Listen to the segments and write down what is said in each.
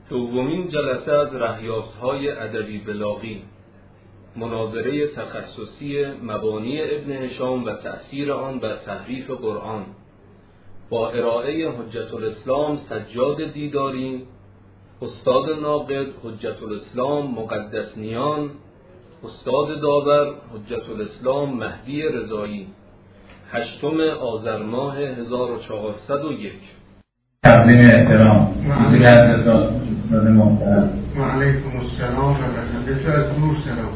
دومین جلسه از رهیافهای ادبی بلاغی، مناظره تخصصی مبانی ابن هشام و تأثیر آن بر تحریف قرآن، با ارائه حجت الاسلام سجاد دیداری، استاد ناقد حجت الاسلام مقدسنیان، استاد داور حجت الاسلام مهدی رضایی، 8 آذر ماه 1401. تقدیم احترام حضور حضرت استاد محترم. و علیکم السلام و رحمت الله. از دور سلام.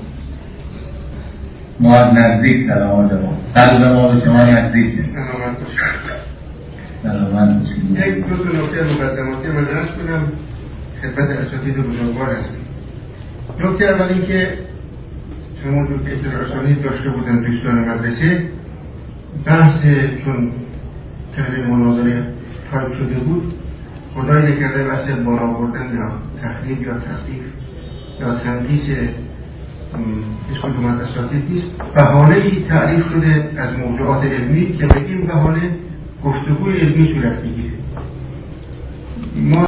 ما از نزدیک سلام آقا. قلب ما به شما نزدیکه. سلامت باشید. سلامت باشید. یک دو نکته مقدماتی من عرض کنم خدمت اساتید بزرگوار هستیم. نکته اول این که شما دو که اطلاع رسانی داشته بودن دوستان مدرسه، بحث چون تحلیل مناظره تایپ شده بود، خدای نکرده بحث بالا بردن یا تخریب یا تصدیق یا تنقیص هیچ کدوم از اساتید نیست. بهانه‌ای تعریف شده از موضوعات علمی که به این بهانه گفتگوی علمی صورت میگیره. ما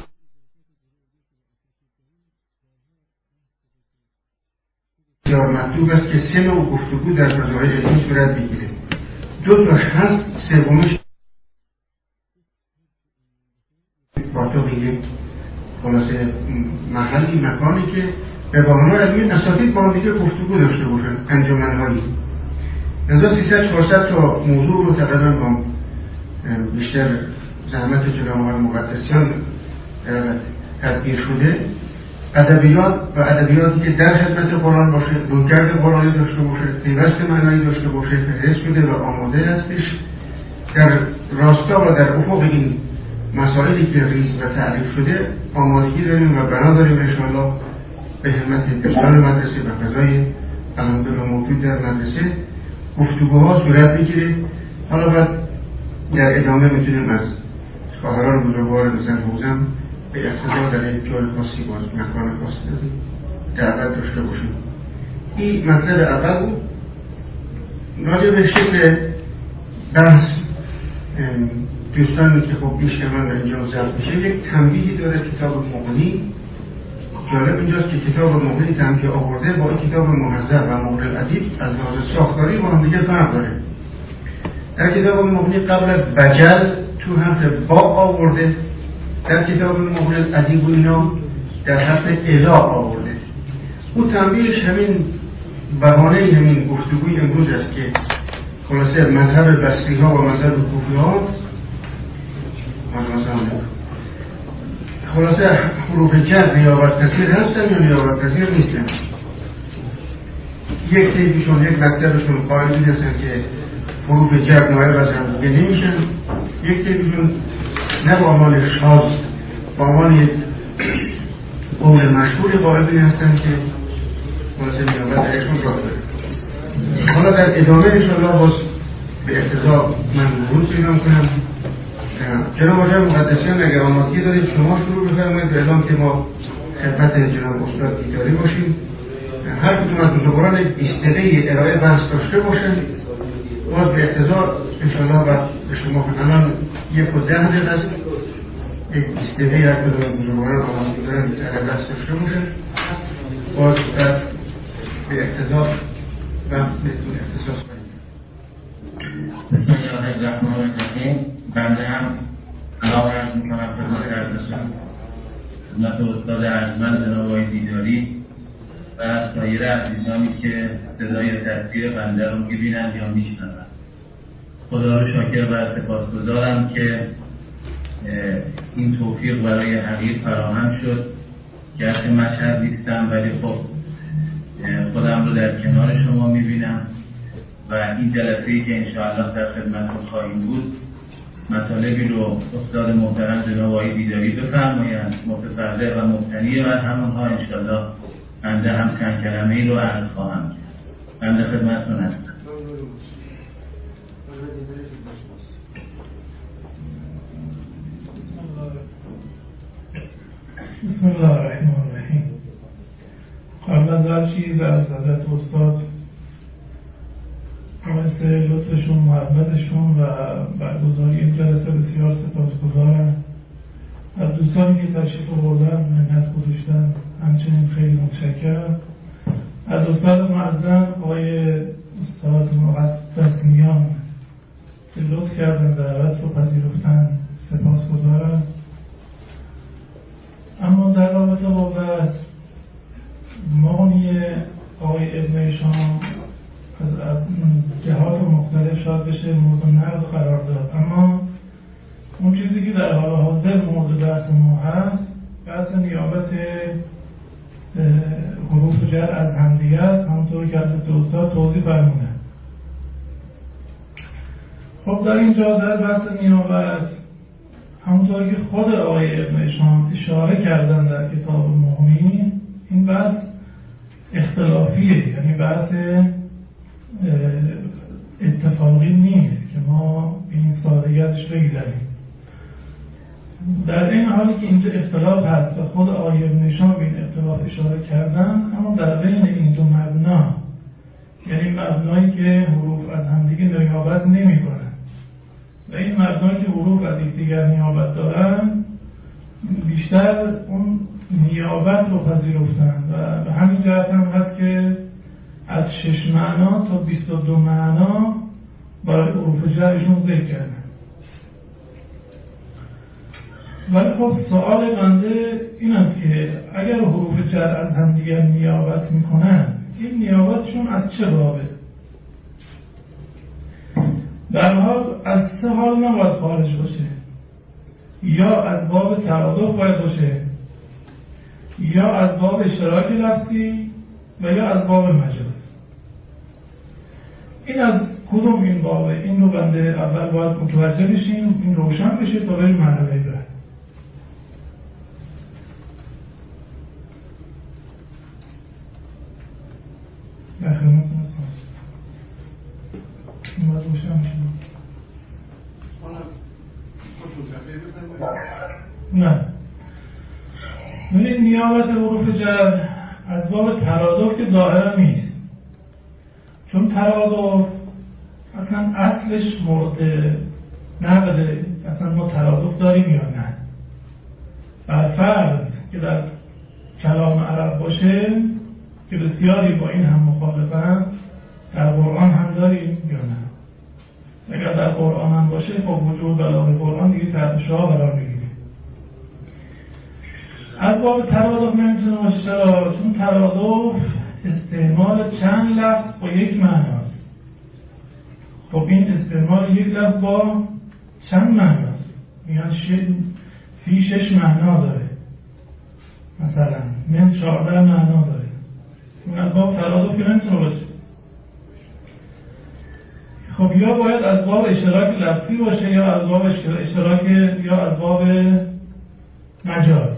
بسیار مطلوب است که 3 نوع گفتگو در فضای علمی صورت بگیره. 2 تاش هست، سومش پاتوق یک خلاصه محلی مکانی که به بهانه علمی اساتید با هم دیگه گفتگو داشته باشن، انجمن‌هایی. نظر 300-400 تا موضوع رو تقریبا با بیشتر زحمت جناب آقای مقدسیان تدبیر شده. ادبیات و ادبیاتی که در خدمت قرآن باشه، رویکرد قرآنی داشته باشه، پیوست معنایی داشته باشه، فهرست شده و آماده هستش در راستا و در افق این مسائلی که ریز و تعریف شده آمادگی داریم و بنا داریم انشاءالله به همت دوستان مدرسه و فضای الحمدلله موجود در مدرسه گفتگوها صورت بگیره. حالا بعد در ادامه میتونیم از خواهران بزرگوار بزن حوزم به اقتضا در یک جای خاصی باز مکان خاصی دعوت داشته باشیم. این مطلب اول بود. راجع به شکل بحث دوستانی که خب بیشتر من اینجا ضبط میشه، یک تنبیهی داره کتاب مغنی. جالب اینجاست که کتاب مغنی هم که آورده با این کتاب مهذب و مغنی الادیب از لحاظ ساختاری با هم دیگه فرق داره. در کتاب مغنی قبل از بجل تو حرف با آورده، در کتاب مغنی الادیب و اینا در حرف الا آورده. او تنبیهش همین بهانه همین گفتگوی امروز است که خلاصه مذهب بصری ها و مذهب کوفی ها خلاصه حروف جر نیابت پذیر هستن یا نیابت پذیر نیستن. یک طیفشون یک مکتبشون قائل هستن که حروف جر نایب از هم دیگه نمیشن. یک طیفشون نه با عنوان شاذ با عنوان یک قول مشهور قائل هستن که خلاصه نیابت ایشون را داره. حالا در ادامه انشاءالله باز به اقتضا من ورود پیدا کنم. جناب آقای مقدسیان اگر آمادگی دارید شما شروع بفرمایید به اعلام که ما خدمت جناب استاد دیداری باشیم. هر کدوم از بزرگواران 20 دقیقه ارائه بحث داشته باشن. باز به اقتضا انشاءالله بعد به شما الان 1:10 دقیقه است. 20 دقیقه هر کدوم از بزرگواران آمادگی دارن ارائه بحث داشته باشن. باز بعد به اقتضا بحث بهتون اختصاص کنید. بسم الله الرحمن الرحیم. بنده هم سلام عرض میکنم خدمت حضرتشون، خدمت استاد ارجمند جناب آقای دیداری و سایر عزیزانی که صدای تاثیر بنده رو میبینند یا میشنوند. خدا رو شاکر و سپاسگزارم که این توفیق برای حقیق فراهم شد. گرچه مشهد نیستم ولی خب خودم رو در کنار شما میبینم و این جلسه‌ای که انشاءالله در خدمتتون خواهیم بود مطالبی رو استاد محترم جناب آقای دیداری بفرمایند، متفرع و مبتنی بر همونها انشاءالله بنده هم چند کلمه‌ای رو عرض خواهم کرد. بنده خدمتتون هستم. بسم الله الرحمن الرحیم. قبل از هر چیز از حضرت استاد باعث لطفشون، محبتشون و برگزاری این جلسه بسیار سپاسگزارم. از از دوستانی که تشریف آوردن منت گذاشتن، همچنین خیلی متشکرم. از استاد معظم آقای استاد مقدسیان که لطف کردن دعوت رو پذیرفتن، سپاسگزارم. اما در رابطه با بحث مغنی آقای ابن هشام از جهات مختلف شاید بشه مورد نقد قرار داد، اما اون چیزی که در حال حاضر مورد بحث ما هست بحث نیابت حروف جر از همدیگه است، همونطور که حضرت استاد توضیح فرمودن. خب در اینجا در بحث نیابت همونطور که خود آقای ابن هشام اشاره کردن در کتاب مغنی، این بحث اختلافیه، یعنی بحث اتفاقی نیست که ما به این سادگیش بگذاریم. در این حالی که اینجا اختلاف هست و خود آقای ابن هشام به این اختلاف اشاره کردن، اما در بین این دو مبنا، یعنی مبنایی که حروف از همدیگه نیابت نمی‌کنن و این مبنایی که حروف از یکدیگر نیابت دارن، بیشتر اون نیابت رو پذیرفتن و به همین جهت هم هست که از 6 معنا تا 22 معنا برای حروف جرشون ذکر کردن. ولی خب سوال بنده این است که اگر حروف جر از همدیگر نیابت میکنن، این نیابتشون از چه بابه؟ در حال از 3 حال نباید خارج باشه، یا از باب تعادف باید باشه، یا از باب اشتراک لفظی و یا از باب مجاز. این از کدوم این بابه؟ این رو بنده اول باید متوجه بشیم، این روشن بشه تا بریم مرحله بعد. این باید روشن بشه. نه، نیابت حروف جر از باب ترادف که ظاهرا نیست، چون ترادف اصلا اصلش مورد نقده. اصلا ما ترادف داریم یا نه؟ بر فرض که در کلام عرب باشه که بسیاری با این هم مخالفن، در قرآن هم داریم یا نه؟ اگر در قرآن هم باشه خب وجود بلاغ قرآن دیگه تحت شعار قرار میگیره. از باب ترادف نمیتونه باشه. چرا؟ چون ترادف استعمال چند لفظ با یک معناست. خب این استعمال یک لفظ با چند معناست؟ میگن فی 6 معنا داره، مثلا من 14 معنا داره. این از باب ترادف که نمیتونه باشه. خب یا باید از باب اشتراک لفظی باشه یا از باب اشتراک یا از باب مجاز.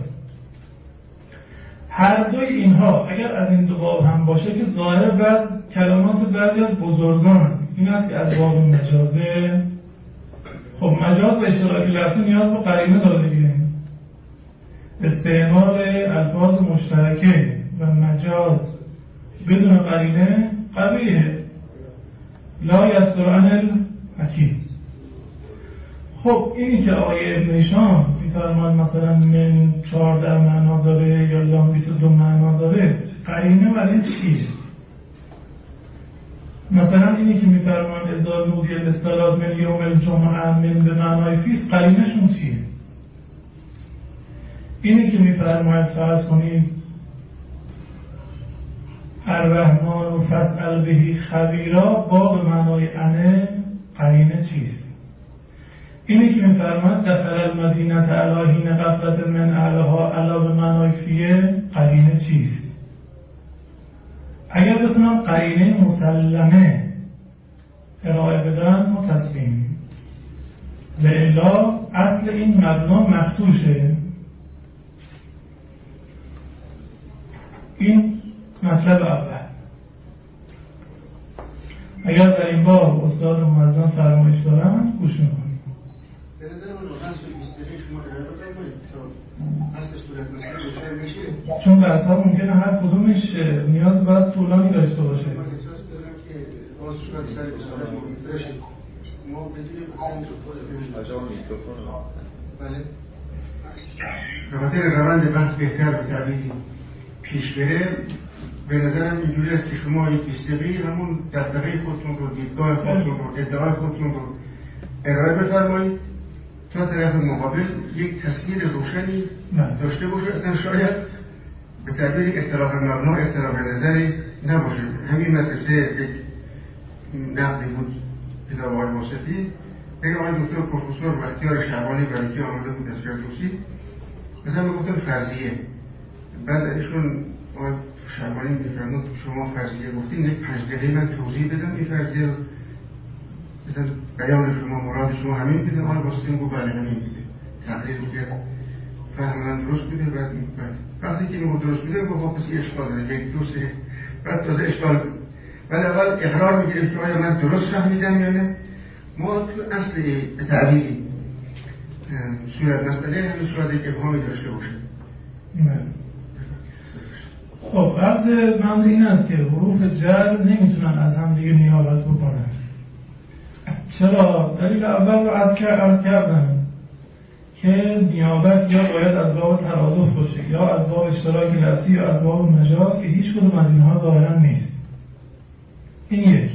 هر دوی اینها اگر از این دو باب هم باشه که ظاهر بعد کلمات بعضی از بزرگان این است که از باب مجازه. خب مجاز و اشتراک لفظی نیاز به قرینه داره دیگه. استعمال الفاظ مشترکه و مجاز بدون قرینه قبیحه. لا یصدر عن الحکیم. خب اینی که آقای ابن هشام می‌فرماید مثلا من 14 معنا داره یا لام 22 معنا داره، قرینه برای چیه؟ مثلا اینی که می‌فرماید اذا نودی للصلاة من یوم الجمعه من به معنای فیس، قرینه‌شون چیه؟ اینی که می‌فرماید فرض کنید الرحمن و فاسأل به خبیرا با به معنای انه، قرینه چیست؟ اینی که می‌فرماید دخل المدینه علی حین غفلة من اهلها علا به معنای فیه، قرینه چیست؟ اگر بتونم قرینه مسلمه ارائه بدن متسلیم، لئلا اصل این مبنا مفتوشه. این مطلب اول. اگر در این باب استاد معظم فرمایش دارن گوش میکنیم. چون بحثا ممکنه هر کدومش نیاز باید طولانی داشته باشه. به خاطر روند بحث بهتر به تعبیری پیش بره، به نظرم اینجوری است که شما یک 20 دقیقه همون دغدغه خودتون رو، دیدگاه خودتون رو، ادعای خودتون رو ارائه بفرمایید تا طرف مقابل یک تصویر روشنی داشته باشه. اصلا شاید به تعبیر اختلاف مبنا اختلاف نظری نباشه. همین مدرسه یک نقدی بود کتاب آقای واسطی، اگر آقای دکتر پروفسور بختیار شعبانی برای که آمده بود از فردوسی مثلا میگفتن فرضیه، بعد ایشون آقای شعبانی میفرمود شما فرضیه گفتین، یک 5 دقیقه من توضیح بدم این فرضیه رو، مثلا بیان شما مراد شما همین بوده. آقای واسطی میگفت بله همین بوده، تقریر کرد فهمدن درست بوده. بعد وقتی که میگفت درست بوده گفت کسی اشکال داره، یک دو سه، بعد تازه اشکال بود. بعد اول اقرار میگیریم که آیا من درست فهمیدم یا نه. ما تو اصل تعبیری صورت مسئله همین صورت یک ابهامی داشته باشه. خب عرض من این است که حروف جر نمیتونن از هم دیگه نیابت بکنن. چرا؟ دلیل اول رو عرض کردم که نیابت یا باید از باب ترادف باشه یا از باب اشتراک لفظی یا از باب مجاز که هیچ کدوم از اینها ظاهرا نیست. این یک.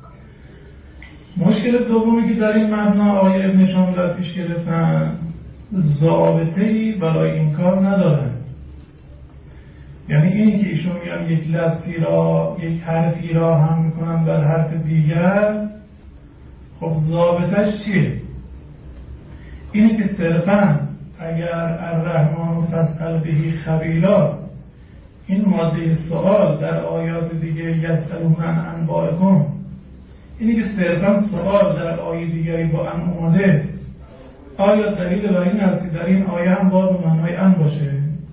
مشکل دومی که در این مبنا آقای ابن هشام در پیش گرفتن، ضابطه‌ای برای این کار ندارن. یعنی اینی که ایشون میگن یک لفظی را، یک حرفی را هم میکنن بر حرف دیگر، خب ضابطش چیه؟ اینی که صرفا اگر الرحمن فاسأل به خبیرا، این ماده سوال در آیات دیگه یسألون عن انبائکم، اینی که صرفا سوال در آیه دیگری با ان اومده، آیا دلیل بر این است که در این آیه هم باز به معنای ان باشه؟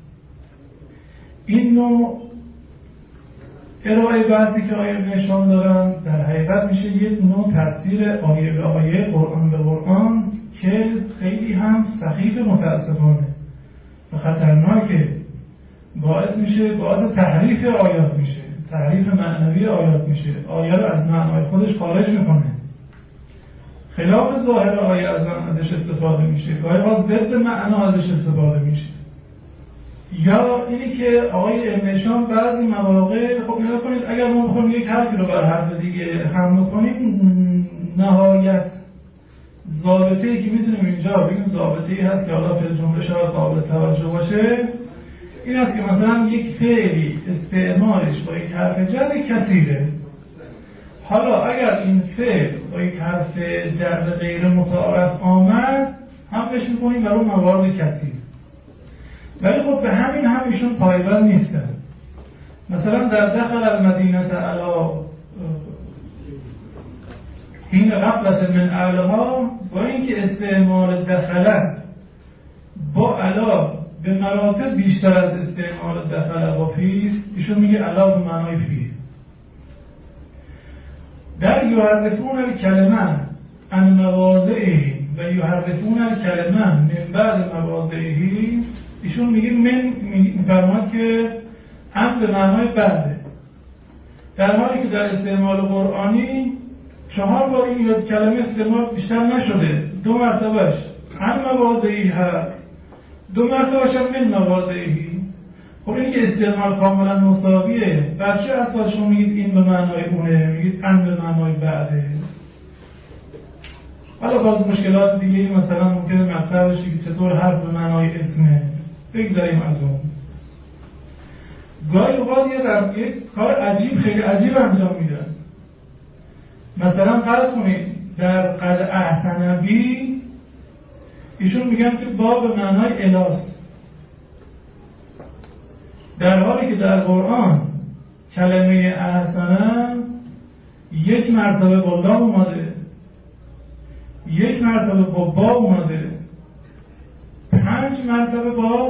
این نوع ارائه بحثی که آیه ابن هشام دارن در حقیقت میشه یک نوع تفسیر آیه به آیه، قرآن به قرآن که خیلی هم سخیف متاسفانه و خطرناکه، باعث میشه باعث تحریف آیات میشه، تحریف معنوی آیات میشه، آیه رو از معنای خودش خارج میکنه، خلاف ظاهر آیه ازش استفاده میشه، گاهی باز ضد معنا ازش استفاده میشه. یا اینی که آقای ابن هشام بعضی مواقع، خب نگاه کنید اگر ما بخوایم یک حرفی رو بر حرف دیگه حمل کنیم، نهایت ضابطه‌ای که میتونیم اینجا بگیم ضابطه‌ای هست که حالا فی الجمله شاید قابل توجه باشه، این است که مثلا یک فعلی استعمالش با یک حرف جر کثیره. حالا اگر این فعل با یک حرف جر غیر متعارف آمد، حملش می‌کنیم بر اون موارد کثیر. ولی خب به همین هم ایشون پایبند نیستن. مثلا در دخل المدینه علی حین غفلة من اهلها، با اینکه استعمال دخله با علا به مراتب بیشتر از استعمال دخله با فی است، ایشون میگه علا به معنای فی. در یحرفون الکلمه عن مواضعه و یحرفون الکلمه من بعد مواضعه، ایشون میگه میفرماد که هم به معنای بعده، در حالی که در استعمال قرآنی 4 بار این کلمه استعمال بیشتر نشده، 2 مرتبهش هم مواضعی هست، 2 مرتبهش هم من مواضعی. خب این که استعمال کاملا مساویه، بچه اصلا شما میگید این به معنای اونه، میگید ان به معنای بعده. حالا باز مشکلات دیگه مثلا ممکنه مطرح بشه که چطور حرف به معنای اسمه، بگذاریم از اون. گاهی اوقات یک کار عجیب، خیلی عجیب انجام میدن. مثلا فرض کنید در قد احسن بی، ایشون میگن که با به معنای الاست، در حالی که در قرآن کلمه احسن 1 مرتبه با لام اومده، 1 مرتبه با با اومده، 5 مرتبه با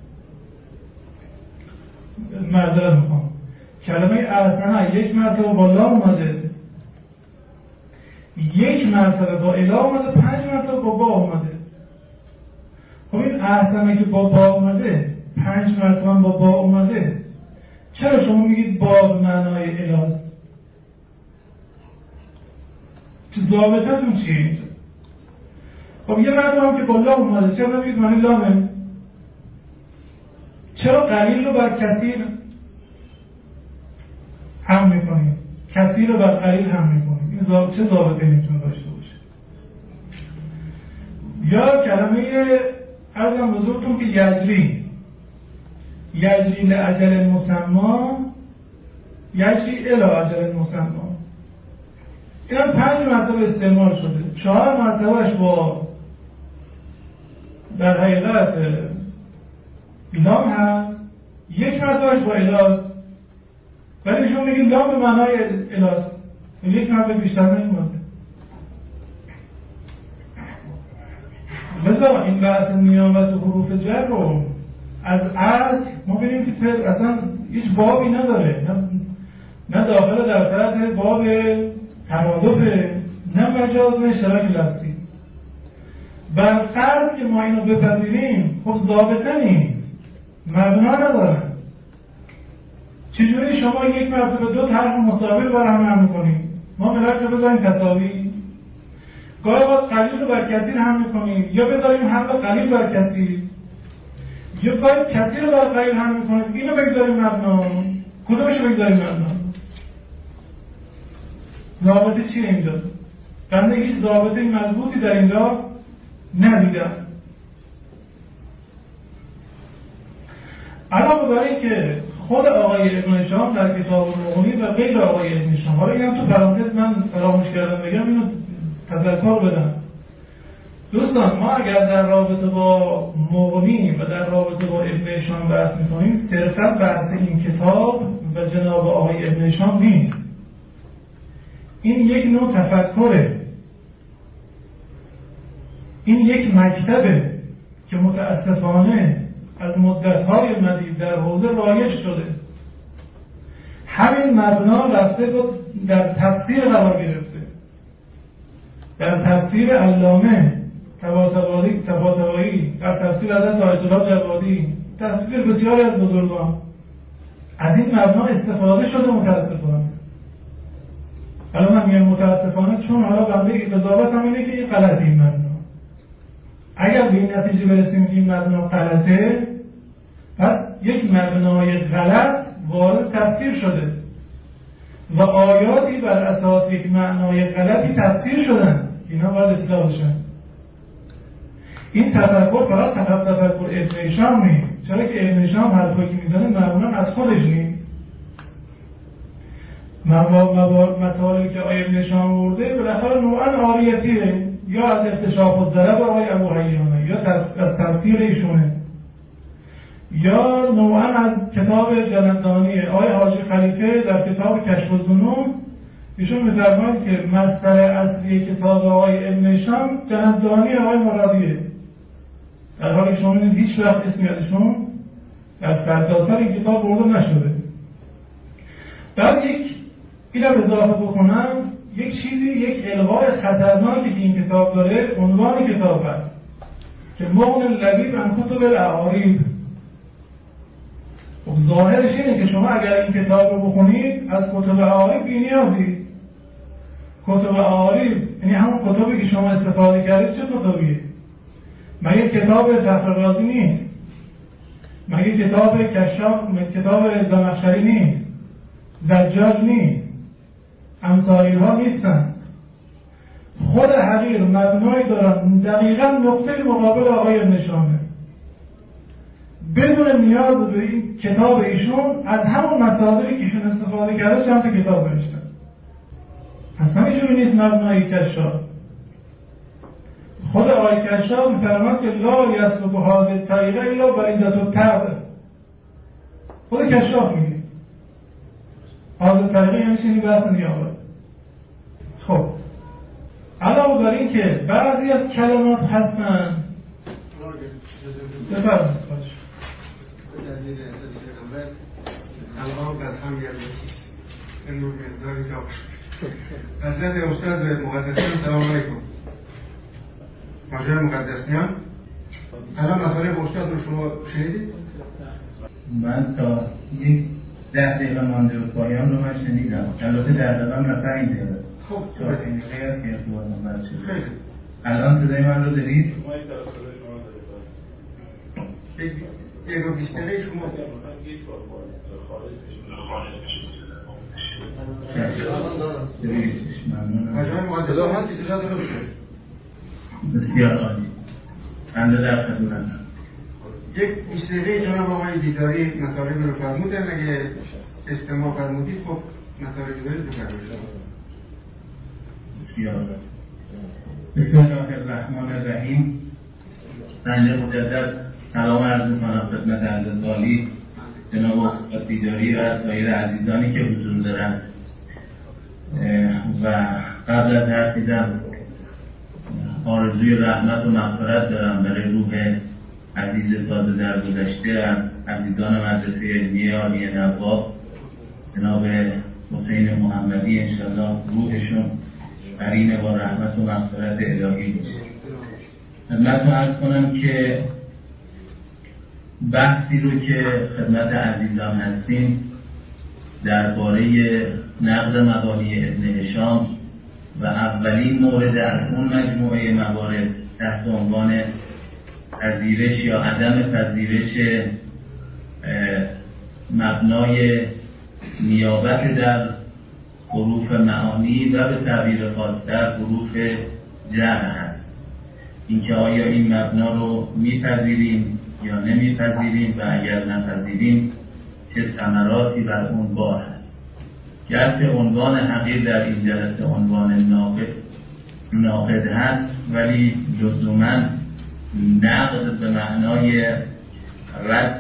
معذرت میخوام، کلمه احسن 1 مرتبه با لام اومده، 1 مرتبه با اله اومده، 5 مرتبه با با اومده. خب این احسنه که با با اومده، 5 مرتبه با با اومده، چرا شما میگید با به معنای اله؟ چه ضابطتون چیه اینجا؟ خب یه مرتبه هم که با لام اومده، چرا میگید معنی لامه؟ چرا قلیل رو بر کثیر هم میکنیم؟ کثیر رو بر قلیل هم میکنیم؟ این چه ضابطه میتونه داشته باشه؟ یا کلمه عرضم بزرگتون که یجری لأجل مسما، یجری الی اجل مسما، این هم 5 مرتبه استعمال شده. 4 مرتبهش با در حقیقت لام هست، 1 مرتبهش با الاست، ولی شما میگید لام به معنای الاست، 1 مرتبه بیشتر نمیمونه. بذار این بحث نیابت و حروف جر رو از اصل ما ببینیم که اصلا هیچ بابی نداره، نه داخل در طرف باب ترادف، نه مجاز، نه اشتراک لفظی. بر فرض که ما اینو بپذیریم، خب ضابطه نیست، مبنا ندارن. چجوری شما 1 مرتبه 2 حرف مساوی بر هم میکنید؟ ما ملاک رو بذاریم تساوی، گاهی باید قلیل رو بر کثیر هم میکنیم، یا بذاریم حرف قلیل بر کثیر، یا باید کثیر رو بر قلیل هم میکنیم. اینو بگذاریم مبنا، کدومش رو بگذاریم مبنا؟ ضابطه چیه اینجا؟ بنده هیچ ضابطه مضبوطی در اینجا ندیدم. علاوه بر این که خود آقای ابن هشام در کتاب المغنی و غیر آقای ابن هشام، حالا اینم تو پرانتز من فراموش کردم بگم، اینو تذکر بدم دوستان، ما اگر در رابطه با مغنی و در رابطه با ابن هشام بحث میکنیم، صرفا بحث این کتاب و جناب آقای ابن هشام نیست. این یک نوع تفکره، این یک مکتبه که متاسفانه از مدت‌های مدید در حوزه رایج شده. همین مبنا رفته در تفسیر قرار گرفته، در تفسیر علامه طباطبایی، در تفسیر حضرت آیت الله جوادی، تفسیر بسیاری از بزرگان از این مبنا استفاده شده متاسفانه. حالا من میگم متاسفانه چون حالا بنده قضاوت هم اینه که این غلط این مبنا. اگر به این نتیجه برسیم که این مبنا غلطه، پس یک مبنای غلط وارد تفسیر شده و آیاتی بر اساس یک معنای غلطی تفسیر شدن، اینا باید اصلاح بشن. این تفکر فقط تفکر ابن هشام نیست، چرا که ابن هشام حرفایی که میزنه معمولا از خودش نیست. مطالبی که آقای ابن هشام آورده بالاخره نوعا عاریتیه، یا از اکتشاف الضرب آقای ابو حیانه، یا از تفسیر ایشونه، یا نوعا از کتاب جلندانی آقای حاجی خلیفه در کتاب کشف الظنون. ایشون می‌فرمایند که مصدر اصلی کتاب آقای ابن هشام جلندانی آقای مرادیه، در حالی که شما هیچ وقت اسمی ازشون در سرتاسر این کتاب برده نشده. بعد اینم اضافه بکنم، یک الغای خطرناکی که این کتاب داره، عنوان کتاب هست که مغن لبیب عن کتب الاعاریب. ظاهرش اینه که شما اگر این کتاب رو بخونید از کتب اعاریب بی‌نیازید. کتب اعاریب یعنی همون کتابی که شما استفاده کردید، چه کتابیه؟ مگه کتاب فخر رازی نیست؟ مگه کتاب کشاف، کتاب زمخشری نیست؟ زجاج نیست؟ امثالی ها نیستن؟ خود حقیر مبنایی دارن دقیقا نقطه مقابل آقای ابن هشامه، بدون نیاز به این کتاب ایشون از همون مصادری که ایشون استفاده کرده چند تا کتاب نوشتن. اصلا ایشون نیست مبنای کشاف. خود آقای کشاف می‌فرماد که لا یسلک هذه الطریقه الا بریدة الطبع. خود کشاف میگه هذه الطریقه یعنی چنین بحث نیابت. خب علاوه بر این که بعضی از کلمات هستن بفرمایید الان قسم گرده این رو مقداری تا حضرت استاد مقدسیان سلام علیکم. ماجرای مقدسیان الان مطالب استاد رو شما شنیدید؟ من تا 10 دقیقه مانده به پایان رو من شنیدم، البته در دقیقه من 5 دقیقه. خب خیلی که ارتباط نمبر شد. الان صدای من رو دارید؟ 1 و 20 دقیقه شما بسیار عالی. بنده در خدمتم. یک 20 دقیقه جناب آقای دیداری مطالب رو فرمودن، اگه استماع فرمودید خب مطالب دیگری بفرمایید. بسیار عالی. بسم الله الرحمن الرحیم. بنده مجدد سلام عرض می‌کنم خدمت حضرت عالی جناب استاد دیداری و سایر عزیزانی که حضور دارند و قبل از هر چیزم آرزوی رحمت و مغفرت دارم برای روح عزیز تازه در گذشته عزیزان مدرسه علمیه عالی نواب جناب حسین محمدی، انشالله روحشون قرین با رحمت و مغفرت الهی باشه. خدمتتون عرض کنم که بحثی رو که خدمت عزیزان هستیم درباره نقد مبانی ابن هشام و اولین مورد از اون مجموعه موارد تحت عنوان پذیرش یا عدم پذیرش مبنای نیابت در حروف معانی و به تعبیر خاص‌تر حروف جمع هست. اینکه آیا این مبنا رو میپذیریم یا نمیپذیریم و اگر نپذیریم چه ثمراتی بر اون بار هست. گرچه عنوان حقیر در این جلسه عنوان ناقد هست، ولی لزوما نقد به معنای رد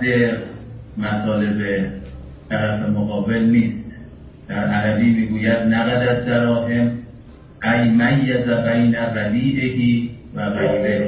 مطالب طرف مقابل نیست. در عربی میگوید نقد الدراهم ای میز بین ردیعه و غیره،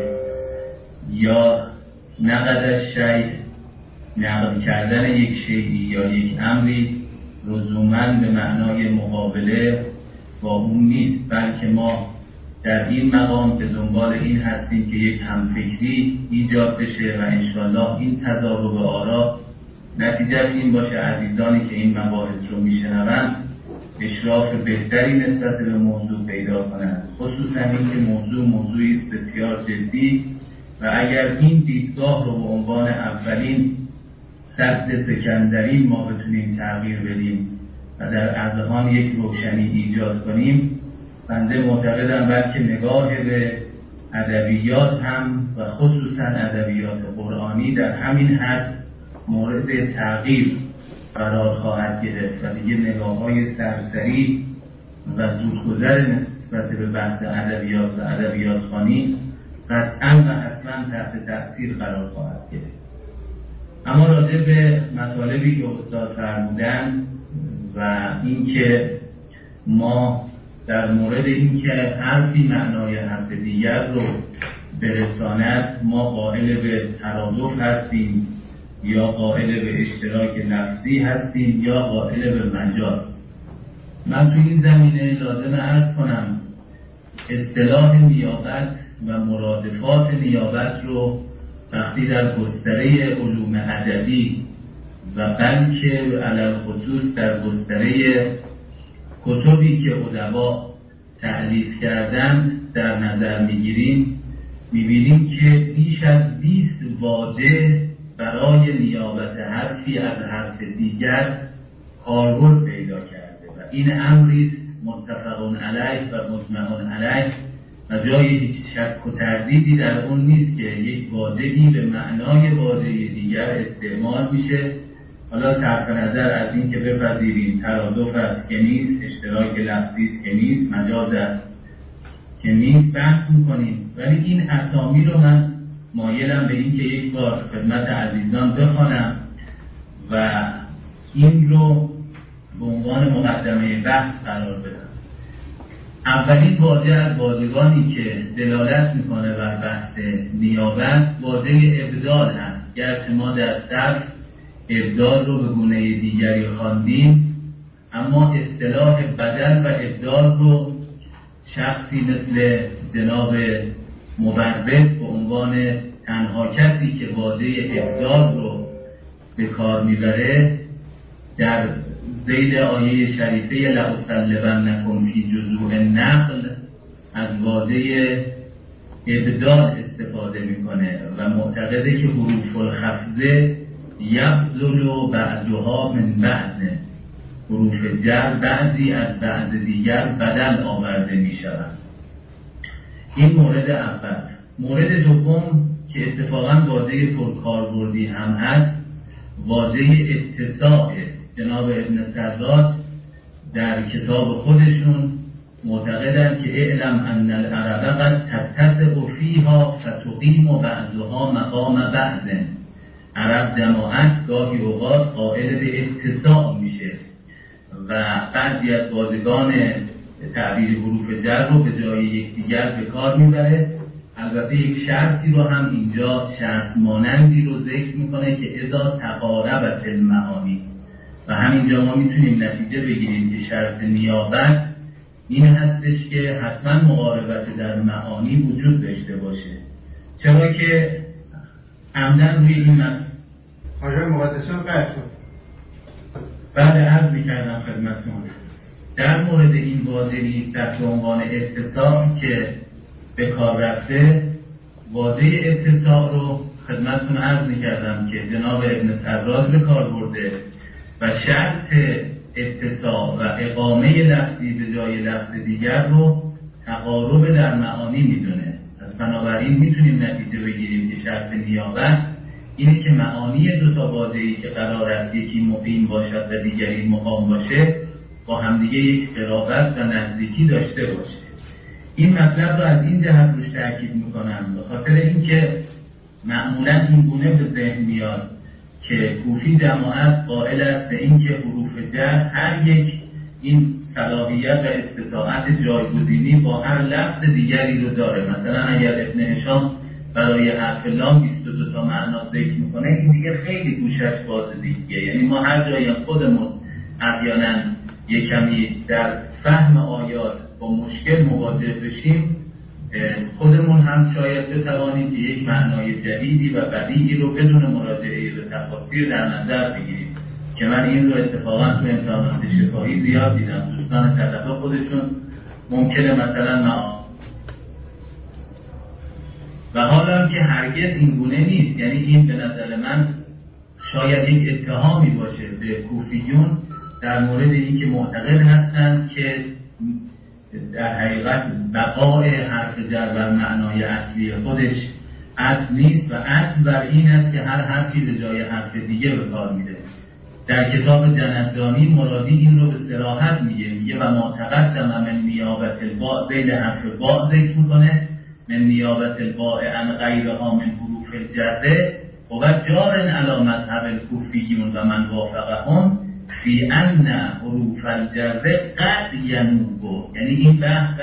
یا نقد الشیء نقد کردن یک شیئی یا یک امری لزوما به معنای مقابله با اون نیست، بلکه ما در این مقام به دنبال این هستیم که یک همفکری ایجاد بشه و انشاءالله این تضارب آرا نتیجه این باشه عزیزانی که این مباحث رو میشنوند اشراف بهتری نسبت به موضوع پیدا کنند، خصوصا این که موضوعی بسیار جدی و اگر این دیدگاه رو به عنوان اولین سد سکندرین ما بتونیم تغییر بدیم و در اذهان یک روشنی ایجاد کنیم، بنده معتقدم بلکه نگاه به ادبیات هم و خصوصا ادبیات قرآنی در همین حد مورد تغییر قرار خواهد گرفت و دیگه نگاه‌های سرسری و زودگذر نسبت به بحث ادبیات و ادبیات خوانی قطعاً و حتماً تحت تأثیر قرار خواهد گرفت. اما راجع به مطالبی که استاد فرمودن و اینکه ما در مورد اینکه حرفی معنای حرف دیگر رو برساند ما قائل به ترادف هستیم یا قائل به اشتراک لفظی هستیم یا قائل به مجاز. من تو این زمینه لازم عرض کنم اصطلاح نیابت و مرادفات نیابت رو وقتی در گستره علوم ادبی و بلکه علی خصوص در گستره کتبی که ادبا تألیف کردن در نظر میگیریم، میبینیم که بیش از 20 واژه برای نیابت حرفی از حرف دیگر کاربرد پیدا کرده و این امری متفق علیه و مجمع علیه و جای هیچ شک و تردیدی در اون نیست که یک واژه‌ای به معنای واژه دیگر استعمال میشه. حالا صرف نظر از این که بپذیریم ترادف است که نیست، اشتراک لفظی است که نیست، مجاز است که نیست بحث میکنیم، ولی این اسامی رو من مایلم به این که یک بار خدمت عزیزان بخوانم و این رو به عنوان مقدمه بحث قرار بدم. اولین واژه از واژگانی که دلالت میکنه بر بحث نیابت واژه ابدال هست. گرچه ما در صرف ابدال رو به گونه دیگری خواندیم، اما اصطلاح بدل و ابدال رو شخصی مثل جناب مبرد به عنوان تنها کسی که واژه ابدال رو به کار میبره در ذیل آیه شریفه لأصلبنکم فی جذوع النخل از واژه ابدال استفاده میکنه و معتقده که حروف الخفضه یبذل بعضها من بعض، حروف جر بعضی از بعض دیگر بدل آورده می شود. این مورد اول. مورد دوم که اتفاقا واژه پرکاربردی هم هست، واژه اتساع. جناب ابن سرداد در کتاب خودشون معتقدند که اعلم ان العرب قد تتسع فیها فتقیم بعضها مقام بعض. عرب جماعت گاهی اوقات قائل به اتساع میشه و بعضی از واژگان تعبیر حروف جر رو به جای یکدیگر به کار میبره. البته یک شرطی رو هم اینجا شرط مانندی رو ذکر میکنه که اذا تقاربت المعانی، و همینجا ما میتونیم نتیجه بگیریم که شرط نیابت این هستش که حتما مقاربت در معانی وجود داشته باشه. چرا که عمدن روی این حاجه مقدسان قرد کن. بعد عرض میکردم خدمتتون در مورد این واژه‌ای تحت عنوان اتساع که به کار رفته، واژه اتساع رو خدمتتون عرض میکردم که جناب ابن سراج به کار برده و شرط اتساع و اقامه لفظی به جای لفظ دیگر رو تقارب در معانی میدونه. پس بنابراین میتونیم نتیجه بگیریم که شرط نیابت اینه که معانی دو تا واژه‌ای که قرار است یکی مقیم باشد و دیگری مقام باشه با همدیگه یک قرابت و نزدیکی داشته باشه. این مطلب رو از این جهت روش تاکید میکنم به خاطر اینکه معمولا این گونه به ذهن میاد که کوفی جماعت قائل است به اینکه حروف جر هر یک این صلاحیت و استطاعت جایگزینی با هر لفظ دیگری رو داره. مثلا اگر ابن هشام برای حرف لام 22 تا معنا ذکر میکنه، این دیگه خیلی گوشش باز دیگه. یعنی ما هر جایی خودمون احیانا یک کمی در فهم آیات با مشکل مواجه بشیم، خودمون هم شاید بتوانیم که یک معنای جدیدی و بدیعی رو بدون مراجعه به تفاسیر در نظر بگیریم که من این رو اتفاقا تو امتحانات شفاهی زیاد دیدم. دوستان طلبه خودشون ممکنه مثلا و حالا که هرگز این گونه نیست. یعنی این به نظر من شاید یک اتهامی باشه به کوفیون در مورد اینکه معتقد هستند که در حقیقت بقای حرف جر بر معنای اصلی خودش اصل نیست و اصل بر این است که هر حرفی به جای حرف دیگه به کار میده. در کتاب جنت‌دانی مرادی این رو به صراحت میگه و ما تقدم من نیابت الباء زید حرف باء ذکر میکنه، من نیابت الباء عن غیرها من حروف الجر و جار علی مذهب الکوفیون و من وافقهم فی ان حروف الجر قد ینوب. یعنی این بحث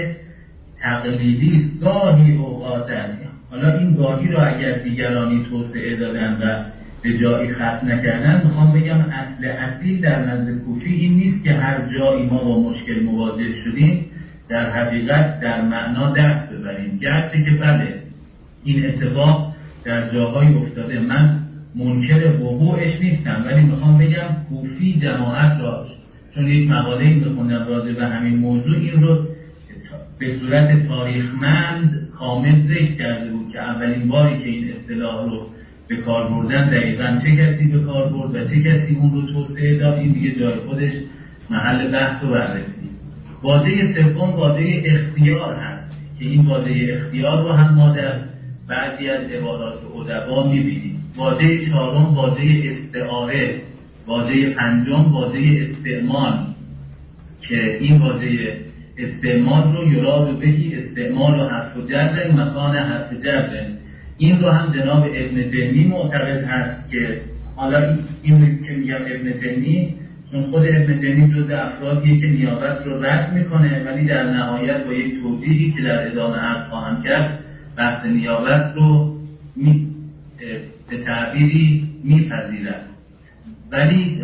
تقلیدی گاهی اوقات است. حالا این گاهی رو اگر دیگرانی توسعه دادن و به جایی ختم نکردن، میخوام بگم اصل اصیل در نزد کوفی این نیست که هر جایی ما با مشکل مواجه شدیم در حقیقت در معنا دست ببریم. گرچه که بله این اتفاق در جاهای افتاده، من منکر وقوعش نیستم، ولی میخوام بگم کوفی جماعت را، چون یک مقاله‌ای میخوندم راجع به همین موضوع، این رو به صورت تاریخمند کامل ذکر کرده بود که اولین باری که این اصطلاح رو به کار بردن دقیقاً چه کسی به کار برد و چه کسی اون رو توسعه داد، این دیگه جای خودش محل بحث و بررسی. واژه سوم واژه اختیار هست که این واژه اختیار رو هم ما در بعضی از عبارات ادبا می‌بینیم. واژه چهارم واژه استعاره، واژه پنجم واژه استعمال که این واژه استعمال رو یراد بهی استعمال و حرف جر مکان حرف جر. این رو هم جناب ابن جنی معتقد هست که حالا این که میگم ابن جنی چون خود ابن جنی جز افرادیه که نیابت رو رد میکنه، ولی در نهایت با یک توضیحی که در ادامه عرض خواهم کرد بحث نیابت رو به تعبیری میپذیرد. ولی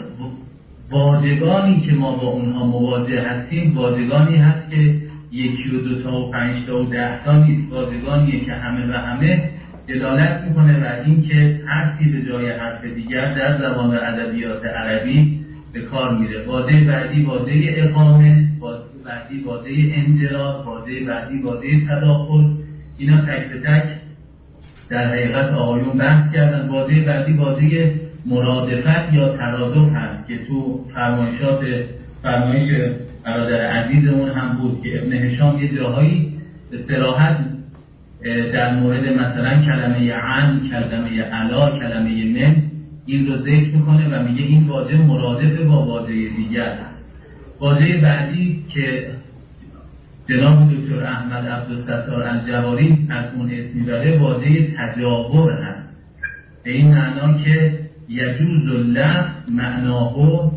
واژگانی که ما با اونها مواجه هستیم واژگانی هست که یکی و دو تا و 5 تا و 10 تا نیست، واژگانیه که همه و همه دلالت میکنه و این که حرفی به جای حرف دیگر در زبان ادبیات عربی به کار میره. واژه بعدی واژه اقامه، واژه بعدی واژه انجرار، واژه بعدی واژه تداخل. اینا تک به تک در حقیقت آقایون بحث کردن. واژه بعدی واژه مرادفت یا ترادف هست که تو فرمایش برادر عزیزمون هم بود که ابن هشام یه جاهایی صراحت در مورد مثلا کلمه عن، کلمه علا، کلمه من این رو ذکر میکنه و میگه این واژه مرادف با واژه دیگر هست. واژه بعدی که جناب دکتر احمد عبدالستار الجواری از اون اسم میبره واژه تجاور هست، به این معنا که یجوز اللفظ معناه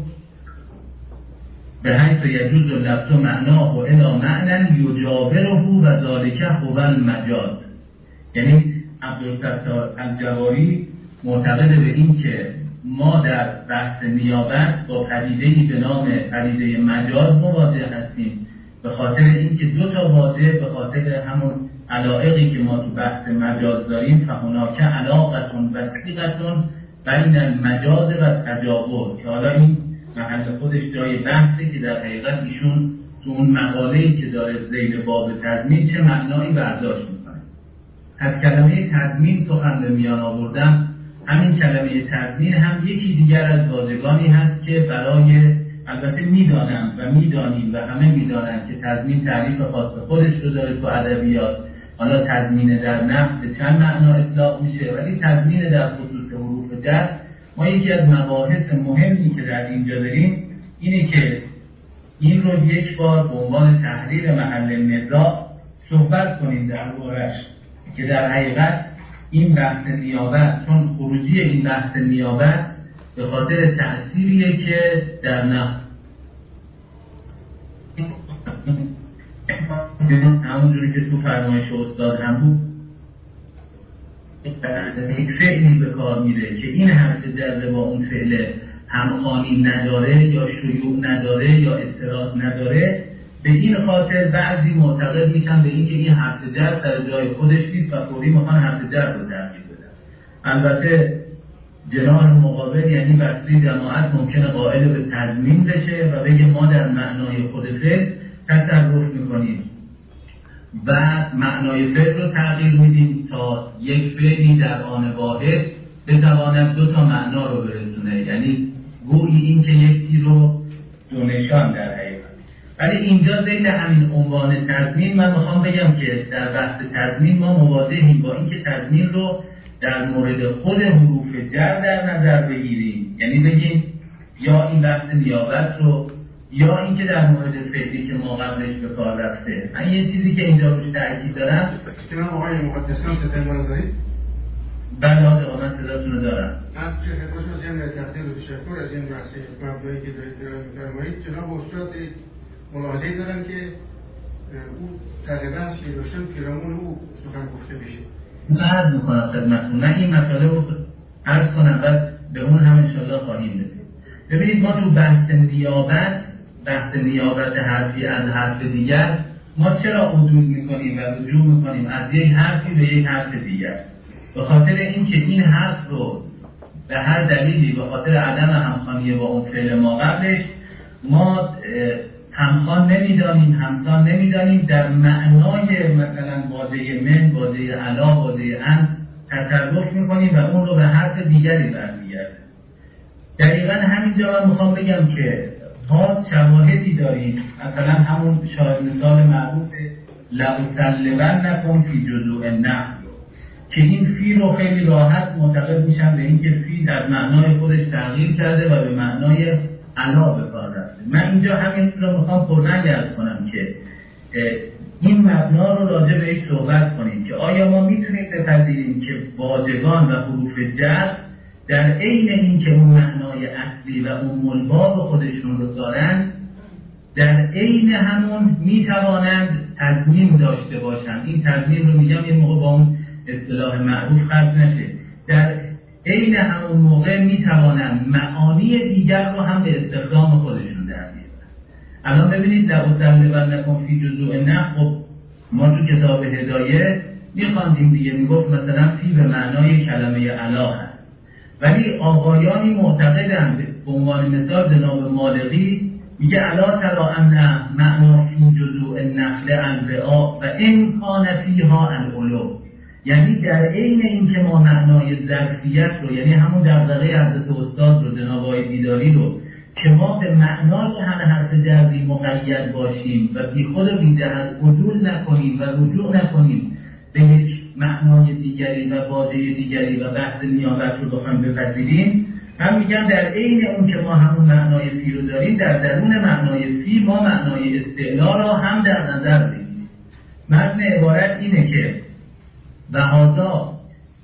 به حیث یجوز اللفظ معناه الی معنی یجاوره و ذالک هو المجاز. یعنی عبدالستار الجواری معتقد به این که ما در بحث نیابت با پدیده‌ای به نام پدیده مجاز مواجه هستیم، به خاطر اینکه دو تا واژه به خاطر همون علایقی که ما تو بحث مجاز داریم فهناک علاقتون وثیقتون بین المجاز و تجاور، که حالا این محل خودش جای بحثه که در حقیقت ایشون تو اون مقاله‌ای که داره ذیل باب تضمین چه معنایی برداشت میکنه. از کلمه تضمین سخن به میان آوردم. همین کلمه تضمین هم یکی دیگر از واژگانی هست که برای البته میدانم و میدانیم و همه میدانند که تضمین تعریف خاص خودش رو داره تو ادبیات. حالا تضمین در نحو به چند معنا اطلاق میشه، ولی تضمین در خصوص حروف جر ما یکی از مباحث مهمی که در اینجا داریم اینه که این رو یک بار به عنوان تحریر محل نزاع صحبت کنیم دربارش، که در حقیقت این بحث نیابت، چون خروجی این بحث نیابت به خاطر تأثیریه که در نحو همونجوری که تو فرمایش استاد هم بود یک فعلی به کار میره که این حرف جر با اون فعل همخوانی نداره یا شیوع نداره یا اضطراد نداره. به این خاطر بعضی معتقد میشن به این که این حرف جر در جای خودش نیست و فوری میخوان حرف جر رو تغییر بدن. البته جناح مقابل یعنی بسری جماعت ممکنه قائل به تضمین بشه و بگه ما در معنای خود فعل تصرف میکنیم و معنای فعل رو تغییر میدیم تا یک فعلی در آن واحد بتواند دو تا معنا رو برسونه، یعنی گویی این که یکی رو دو نشان در حقیقت. ولی اینجا ذیل همین عنوان تضمین من میخوام بگم که در بحث تضمین ما مواجهیم با اینکه تضمین رو در مورد خود حروف جر در نظر بگیریم، یعنی بگیم یا این بحث نیابت رو یا اینکه در مورد فعلی که ما قبلش به کار رفته. من یه چیزی که اینجا روش تاکید دارم، جناب آقای مقدسیان صدای ما دارید؟ بله آقا من صداتون رو دارم. من خدمت شما ضمن تقدیر و تشکر از این بحث مبنایی که دارید ارائه می‌فرمایید. جناب استاد ملاحظه دارن که او تقریبا سیروشن پیرامون او سخن گفته بشه. من عرض میکنم خدمتتون، من این مسئله رو عرض کنم و به اون هم انشاءالله خواهیم رسید. ببینید ما تو بحث نیابت حرفی از حرف دیگر ما چرا عدول میکنیم و رجوع میکنیم از یک حرفی به یک حرف دیگر؟ به خاطر اینکه این حرف رو به هر دلیلی به خاطر عدم همخوانی با اون فعل ما قبلش ما همخوان نمیدانیم، همسان نمیدانیم، در معنای مثلا واژه من، واژه علا، واژه ان تصرف میکنیم و اون رو به حرف دیگری برمیگرده. دقیقا همینجا من میخوام بگم که ما شواهدی داریم، مثلا همون شاهد مثال معروف لَأُصَلِّبَنَّ نکن فی جزوء النحل، که این فی رو خیلی راحت معتقد میشن به این که فی در معنای خودش تغییر کرده و به معنای علا به کار رفته. من اینجا همین رو میخوام پررنگ عرض کنم که این مبنا رو راجع بهش صحبت کنیم که آیا ما میتونیم بپذیریم که واژگان و حروف جر در عین این که اون معنای اصلی و اون ملباب خودشون رو دارن در عین همون میتوانند تضمین داشته باشند. این تضمین رو میگم یه موقع با اون اصطلاح معروف خلط نشه. در عین همون موقع میتوانند معانی دیگر رو هم به استخدام خودشون در بیارن. الان ببینید لَأُصَلِّبَنَّ نکن فی جزوء النحل، خب ما تو کتاب هدایه میخواندیم دیگه، میگفت مثلا فی به معنای کلمه علا هست، ولی آقایانی معتقدند به عنوان مثال جناب مالقی میگه علا ترا ان معنا فی جزوء النخل الرعا و ان کان فیها العلو، یعنی در عین اینکه ما معنای ظرفیت رو، یعنی همون دغدغه حضرت استاد رو، جناب آقای دیداری رو، که ما به معنای همه حرف جزئی مقید باشیم و بی خود و بی جهت عدول نکنیم و رجوع نکنیم به یک معنای دیگری و واژه دیگری و بحث نیابت رو بخوایم بپذیریم. هم میگم در عین اون که ما همون معنای فی رو داریم، در درون معنای فی ما معنای استعلا را هم در نظر بگیریم. متن عبارت اینه که و هذا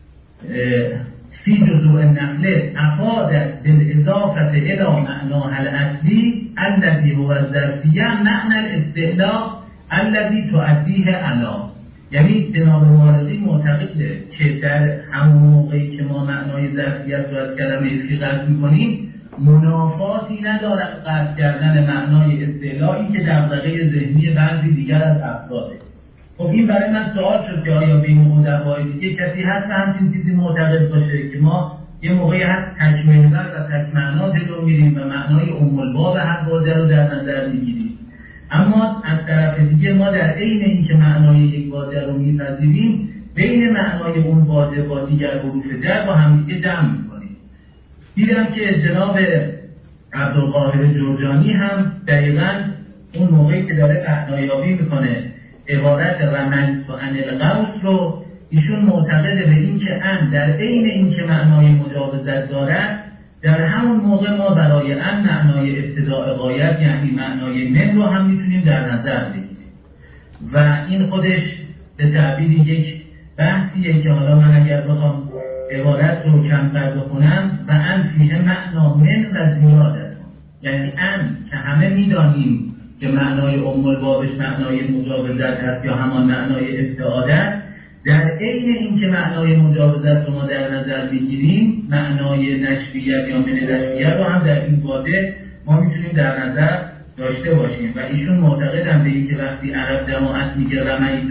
فی جزوء النخله افادت بالاضافه الی معناها الاصلی الذی هو الظرفیه معنی الاستعلا الذی تؤدیه علی. یعنی جناب مارقی معتقده که در همون موقعی که ما معنای ظرفیت رو از کلمه فی قطع می‌کنیم، منافاتی ندارد قطع کردن معنای استعلایی که دغدغه ذهنی بعضی دیگر از افراده. خب این برای من سوال شد که آیا بین مدعای دیگه کسی هست همچین چیزی معتقد باشه که ما یه موقعی هست تک محور و تک معنا جلو میریم و معنای ام الباب هر واژه رو در نظر میگیریم، اما از طرف دیگه ما در عین اینکه معنای یک واژه رو میپذیریم، بین معنای اون واژه با دیگر حروف جر با هم دیگه جمع میکنیم. دیدم که جناب عبدالقاهر جرجانی هم دقیقاً اون موقعی که داره معنایابی میکنه عبارت رملت عن القوس رو، ایشون معتقده به این که ان در عین این که معنای مجاوزت دارد، در همون موقع ما برای ان معنای ابتداء غایت یعنی معنای من رو هم میتونیم در نظر بگیریم. و این خودش به تعبیر یک بحثیه که حالا من اگر بخوام عبارت رو کمتر بخونم، و ان فیه معنا من و زیادت، یعنی ان که همه میدانیم که معنای ام البابش معنای مجاوزت هست یا همان معنای ابتعادت، در عین این که معنای مجاوزت رو ما در نظر بگیریم، معنای نشویت یا من نشویت رو هم در این واژه ما میتونیم در نظر داشته باشیم. و ایشون معتقدن به این که وقتی عرب جماعت میگه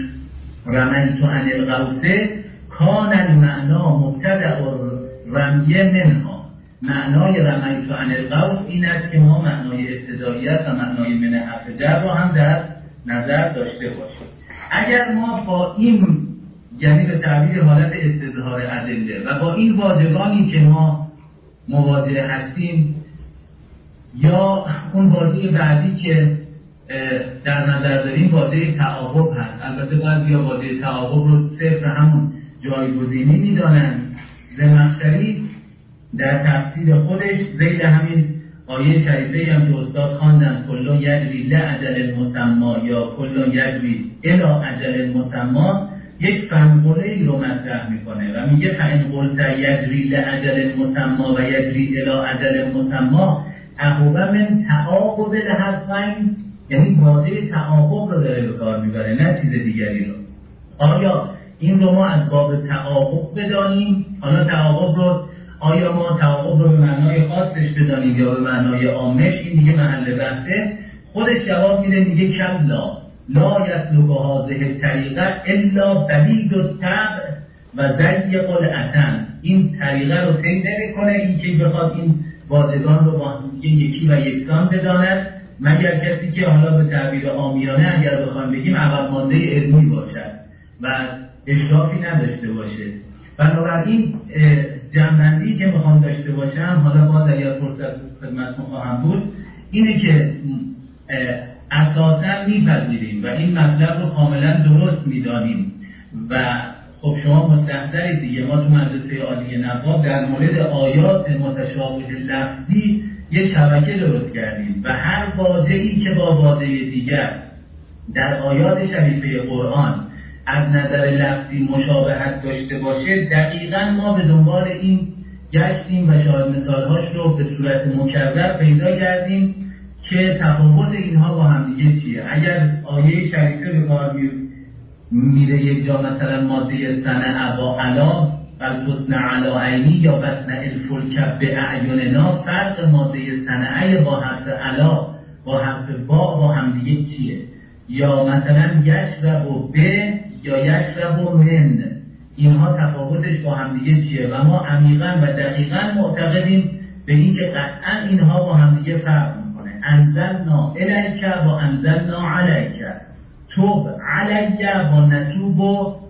رمیت عن القوسه کان المعنا مبتدأ رمیه منها، معنای رمیت عن القوس این است که ما معنای ابتداییت و معنای من حرف جر رو هم در نظر داشته باشیم. اگر ما با این، یعنی به تعبیر حالت استظهار ادله و با این واژگانی که ما مواجه هستیم، یا اون واژه بعدی که در نظر داریم واژه تعاقب هست، البته بعضیا واژه تعاقب رو صرف همون جایگزینی میدانن. زمخشری در تفسیر خودش زید همین آیه شریفه هم که استاد خواندن کل یجری لاجل مسمی یا کل یجری الی اجل مسمی، یک فنقله‌ای رو مطرح میکنه و میگه فإن قلت یجری لاجل مسمی و یجری الی اجل مسمی اهو من تعاقب الحرفین، یعنی واژه تعاقب رو داره به کار میبره نه چیز دیگری رو. آیا این رو ما از باب تعاقب بدانیم؟ حالا تعاقب رو آیا ما تعاقب رو به معنای خاصش بدانیم یا به معنای عامش؟ این دیگه محل بحثه. خودش جواب میده، میگه کلا لا یسلک هذه الطریقه الا بلید الطبع و ضیق العتن. این طریقه رو طی نمی‌کنه این که بخواد این واژگان رو با هم یکی و یکسان بداند، مگر کسی که حالا به تعبیر عامیانه اگر بخوایم بگیم عقب مانده علمی باشد و اشرافی نداشته باشه. بنابراین جمع‌بندی که میخوام داشته باشم، حالا باز اگر فرصت خدمتتون خواهم بود، اینه که اساساً میپذیریم و این مطلب رو کاملا درست میدانیم و خب شما مستحضرید دیگه، ما تو مدرسه عالی نواب در مورد آیات متشابه لفظی یه شبکه درست کردیم و هر واژه‌ای که با واژه دیگر در آیات شریفه قرآن از نظر لفظی مشابهت داشته باشه، دقیقاً ما به دنبال این گشتیم و شاید مثالهاش رو به صورت مکرر پیدا کردیم که تفاوت اینها با هم دیگه چیه. اگر آیه شریفه به کار میره یک جا مثلا ماده صنع با علا بل علا عینی یا بسن الفلک به اعیننا، فرق ماده صنعه با حرف علا با حرف با هم دیگه چیه؟ یا مثلا یشرب به یا یشرب من، اینها تفاوتش با هم دیگه چیه؟ و ما عمیقاً و دقیقاً معتقدیم به این که قطعاً اینها با هم دیگه فرق میکنه. انزلنا الیک و انزلنا علیک، توب علیک و نتوب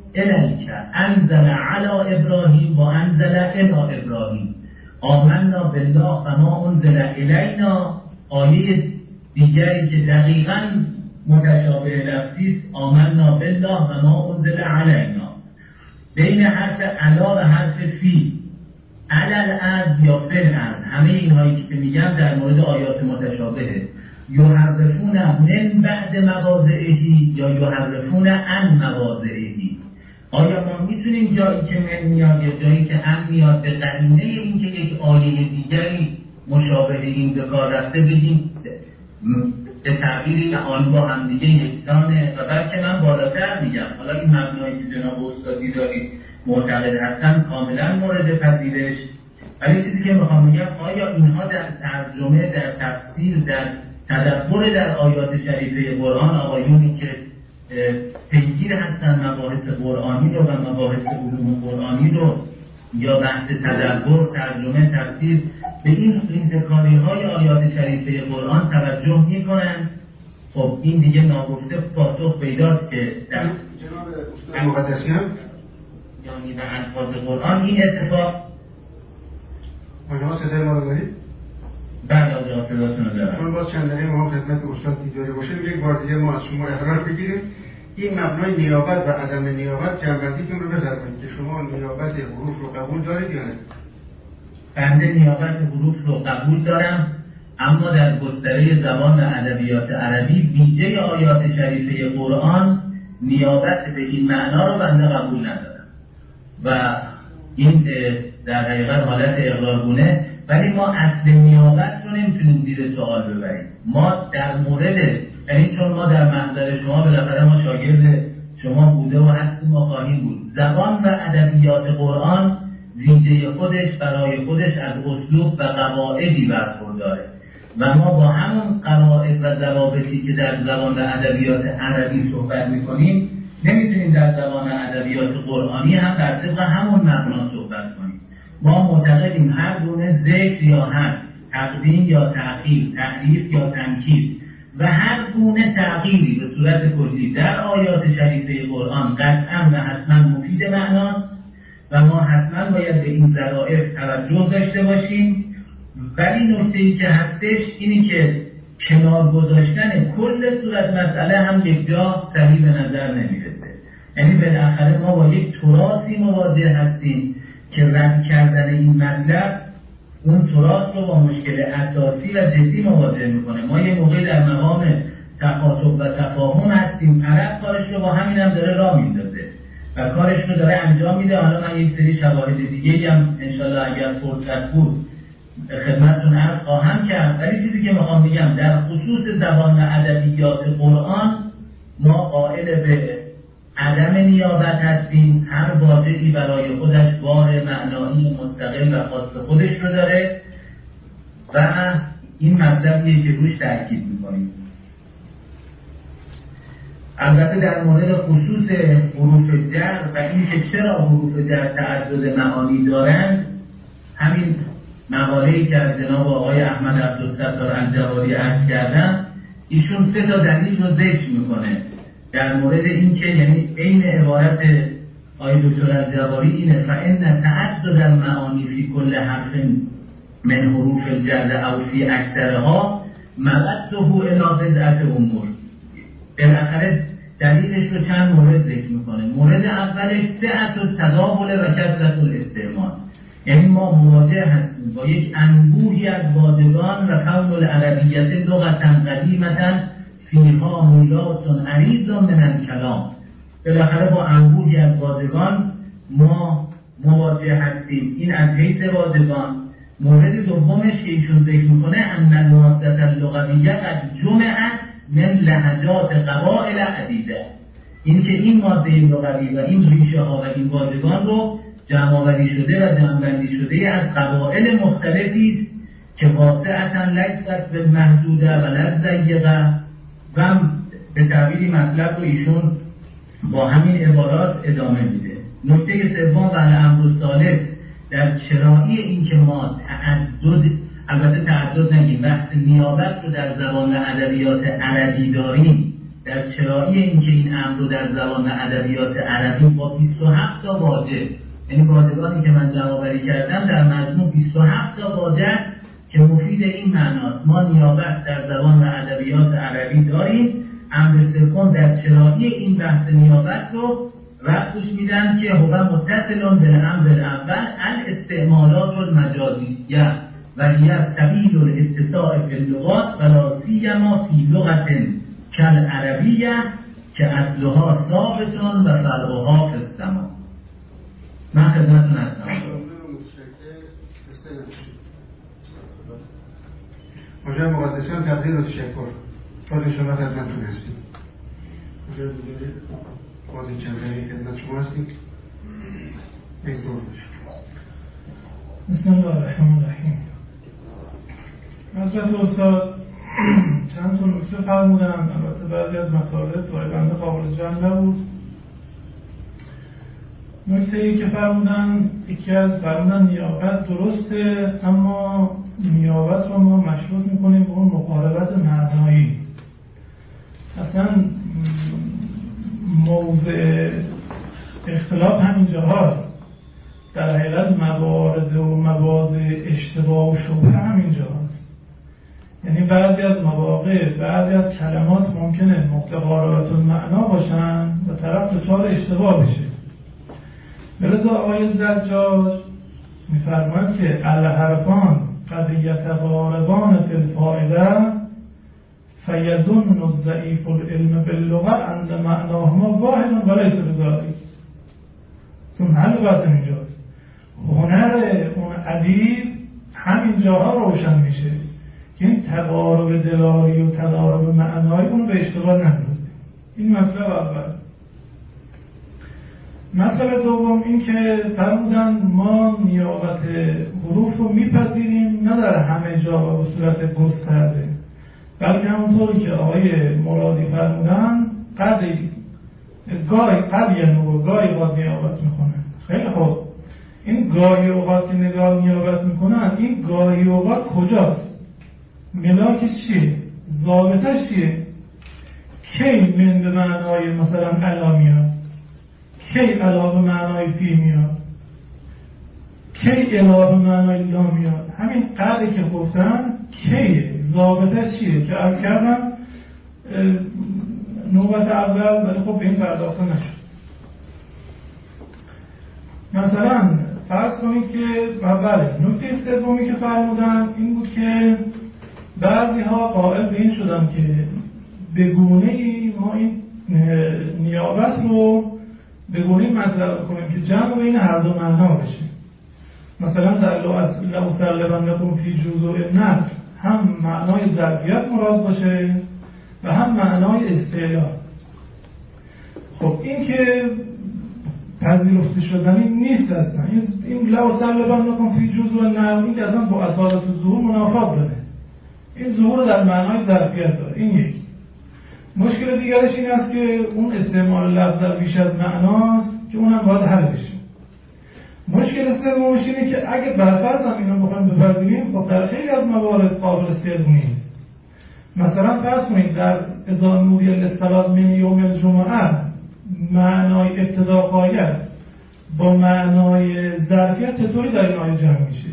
الیک انزل علی ابراهیم و انزل الی ابراهیم آمنا بالله و ما انزل الینا. آیه دیگری که دقیقاً متشابه لفظی است آمنا بالله و ما انزل علینا. بین حرف علا و حرف فی، علل ارض یا فل ارض، همه اینهایی که میگم در مورد آیات متشابهه. یحرفون من بعد مواضعهی یا یحرفون عن مواضعهی. آیا ما میتونیم جایی که من میاد یا جایی که ان میاد به قرینه این که یک آیه دیگری مشابه این به کار رفته بگیم به تعبیری آن با هم دیگه یکسانه؟ و بلکه من بالاتر میگم، حالا این مبنایی که جناب استادی دارید معتقد هستن کاملا مورد پذیرش، ولی چیزی که میخوام میگم آیا اینها در ترجمه، در تفسیر، در تدبر در آیات شریفه قرآن، آقایونی که پیگیر هستن مباحث قرآنی رو و مباحث علوم قرآنی رو یا بحث تدبر، ترجمه، تفسیر، به این ریزکاری های آیات شریفه قرآن توجه میکنن؟ خب این دیگه ناگفته پاسخ پیداست که در جناب مقدسیان یعنی به الفاظ قرآن این اتفاق. آنها صدای ما رو دارید؟ بعد از صداتون رو دارم. چون باز چند دقیقه ما خدمت استاد دیداری باشیم، یک بار دیگه ما از شما اقرار بگیریم این مبنای نیابت و عدم نیابت جنبندیتون رو بفرمایید که شما نیابت حروف رو قبول دارید یا نه؟ بنده نیابت حروف رو قبول دارم، اما در گستره زبان و ادبیات عربی ویژه آیات شریفه قرآن نیابت به این معنا رو بنده قبول ندارم و این در حقیقت حالت اقرارگونه. ولی ما اصل نیابت رو نمیتونیم زیر سوال ببریم. ما در مورد، یعنی چون ما در محضر شما بالاخره ما شاگرد شما بوده و هستیم و خواهیم بود، زبان و ادبیات قرآن ویژه خودش برای خودش از اسلوب و قواعدی برخورداره و ما با همون قواعد و ضوابطی که در زبان و ادبیات عربی صحبت میکنیم نمیتونیم در زبان و ادبیات قرآنی هم در طبق همون مبنا صحبت کنیم. ما معتقدیم هر گونه ذکر یا حذف، تقدیم یا تأخیر، تعریف یا تنکیر و هر گونه تغییری به صورت کلی در آیات شریفه قرآن قطعا و حتما مفید معناست و ما حتما باید به این ظرافت توجه داشته باشیم. ولی نکته‌ای که هستش اینی که کنار گذاشتن کل صورت مسئله هم یک جا صحیح به نظر نمیرسه. یعنی بالاخره ما با یک تراثی مواجه هستیم که رد کردن این مطلب اون تراث رو با مشکل اساسی و جدی مواجه میکنه. ما یه موقعی در مقام تخاطب و تفاهم هستیم، عرب کارش رو با همین هم داره راه میندازه و کارش رو داره انجام میده. حالا من یک سری شواهد دیگه هم انشالله اگر فرصت بود خدمتتون عرض خواهم کرد. ولی چیزی که میخوام بگم در خصوص زبان و ادبیات قرآن ما قائل به عدم نیابت هستیم. هر واژه‌ای برای خودش بار معنایی مستقل و خاص خودش رو داره و این مطلبیه که روش تاکید میکنیم. البته در مورد خصوص حروف جر و اینکه چرا حروف جر تعدد معانی دارند، همین مقاله‌ای که از جناب آقای احمد عبدالستار الجوادی عرض کردم، ایشون 3 تا دلیل رو ذکر میکنه در مورد اینکه یعنی عین عبارت آقای دکتر الجوادی اینه فإن تعدد المعانی فی کل حرف من حروف الجر او فی اکثرها مرده الی بضعة امور. بالاخره دلیلش رو چند مورد ذکر میکنه. مورد اولش سعت التداول و کثرت الاستعمال، یعنی ما مواجه هستیم با یک انبوهی از واژگان و کون العربیت لغتا قدیمتا فیها میلات عریض من الکلام. بالاخره با انبوهی از واژگان ما مواجه هستیم. این از حیث واژگان. مورد دومش که ایشون ذکر میکنه ان المادة اللغویه قد جمعت من لهجات قبائل عدیده، این که این ماده لغوی و این ریشه ها و این واژگان رو جمع‌آوری شده و جمع‌بندی شده از قبایل مختلفی که واقعاً لیست بالمحدوده و لضیقه و به تعبیری مطلب رو ایشون با همین عبارات ادامه میده. نکته سوم و الامر الثالث در چرایی این که ما البته تعدد نگیم، بحث نیابت رو در زبان ادبیات عربی داریم در چرایی اینکه این امر رو در زبان و ادبیات عربی با 27 تا واژه، یعنی واژگانی که من جمع‌آوری کردم در مجموع 27 تا واژه که مفید این معناست. ما نیابت در زبان و ادبیات عربی داریم. امر سوم در چرایی این بحث نیابت رو ربطش میدن که هو متصل بالامر الاول الاستعمالات المجازیه و هی سبیل الاتساع فی اللغات ولا سیما فی لغة کالعربیه که اصلها ثابت و فرعها فی السماء. من خدمتتون هستم. مجرد مقدسان تقدیر و تشکر. باز شما خدمتتون هستیم. مجرد دیگه باز چند دقیقه خدمت شما هستیم. بسم الله الرحمن الرحیم. حضرت استاد چند تا نکته فرمودن، البته بعضی از مطالب برای بنده قابل جمع نبود. نکته‌ای که فرمودن، یکی از فرمودن نیابت درسته، اما نیابت رو ما مشروط میکنیم به اون مقاربت معنایی. اصلا موضع اختلاف همینجا هست. در حقیقت موارد و مواضع اشتباه و شبهه همینجا هست. یعنی بعضی از مواقع بعضی از کلمات ممکنه مقاربت المعنا باشن و طرف دچار اشتباه بشه. بلذا آقای زجاج می‌فرماید که الحرفان قد یتقاربان فی الفائده فیظن الضعیف العلم باللغه عند معناهما واحد ولیس بذلک. چون حل بحث اینجاست. هنر اون ادیب همین جاها روشن میشه که این تقارب دلاری و تقارب معنایی اون به اشتباه نندازه. این مطلب اول. مطلب دوم این که فرمودن ما نیابت حروف رو میپذیریم نه در همه جا و به صورت گسترده، بلکه همونطوری که آقای مرادی فرمودن گاهی اوقات نیابت میکنن. خیلی خوب، این گاهی اوقات نگاه نیابت میکنن، این گاهی اوقات کجاست؟ ملاکش چیه؟ ضابطش چیه؟ کی من به معنای مثلا الا میاد؟ کی الا به معنای فی میاد؟ کی الا به معنای لا میاد؟ همین قدری که گفتن کیه؟ ضابطش چیه؟ که عرض کردم نوبت اول، ولی خب به این پرداخته نشد. مثلا فرض کنید که نکته سومی که فرمودن این بود که بعضی ها قائل به این شدن که به گونه‌ای ما این نیابت رو به گونه‌ای مطرح کنیم که جمع بین هر دو معنا بشه. مثلا در لأسلبنکم فی جزوع النصر هم معنای ظرفیت مراد باشه و هم معنای استعلا. خب این که پذیرفته شدنی نیست اصلا. این لأسلبنکم فی جزوع النصر این که اصلا با اصالت ظهور منافات داره. این ظهور در معنای ظرفیت داره. این یک. مشکل دیگرش این است که اون استعمال لفظ در بیش از معناست که اونم باید حل بشه. مشکل سومش اینه که اگه برفرض هم اینو بخوایم بپذیریم، خب در خیلی از موارد قابل صدق نیست. مثلا فرض کنید در اذا نودی للصلاة من یوم الجمعه معنای ابتدا غایت با معنای ظرفیت چطوری در این آیه جمع میشه؟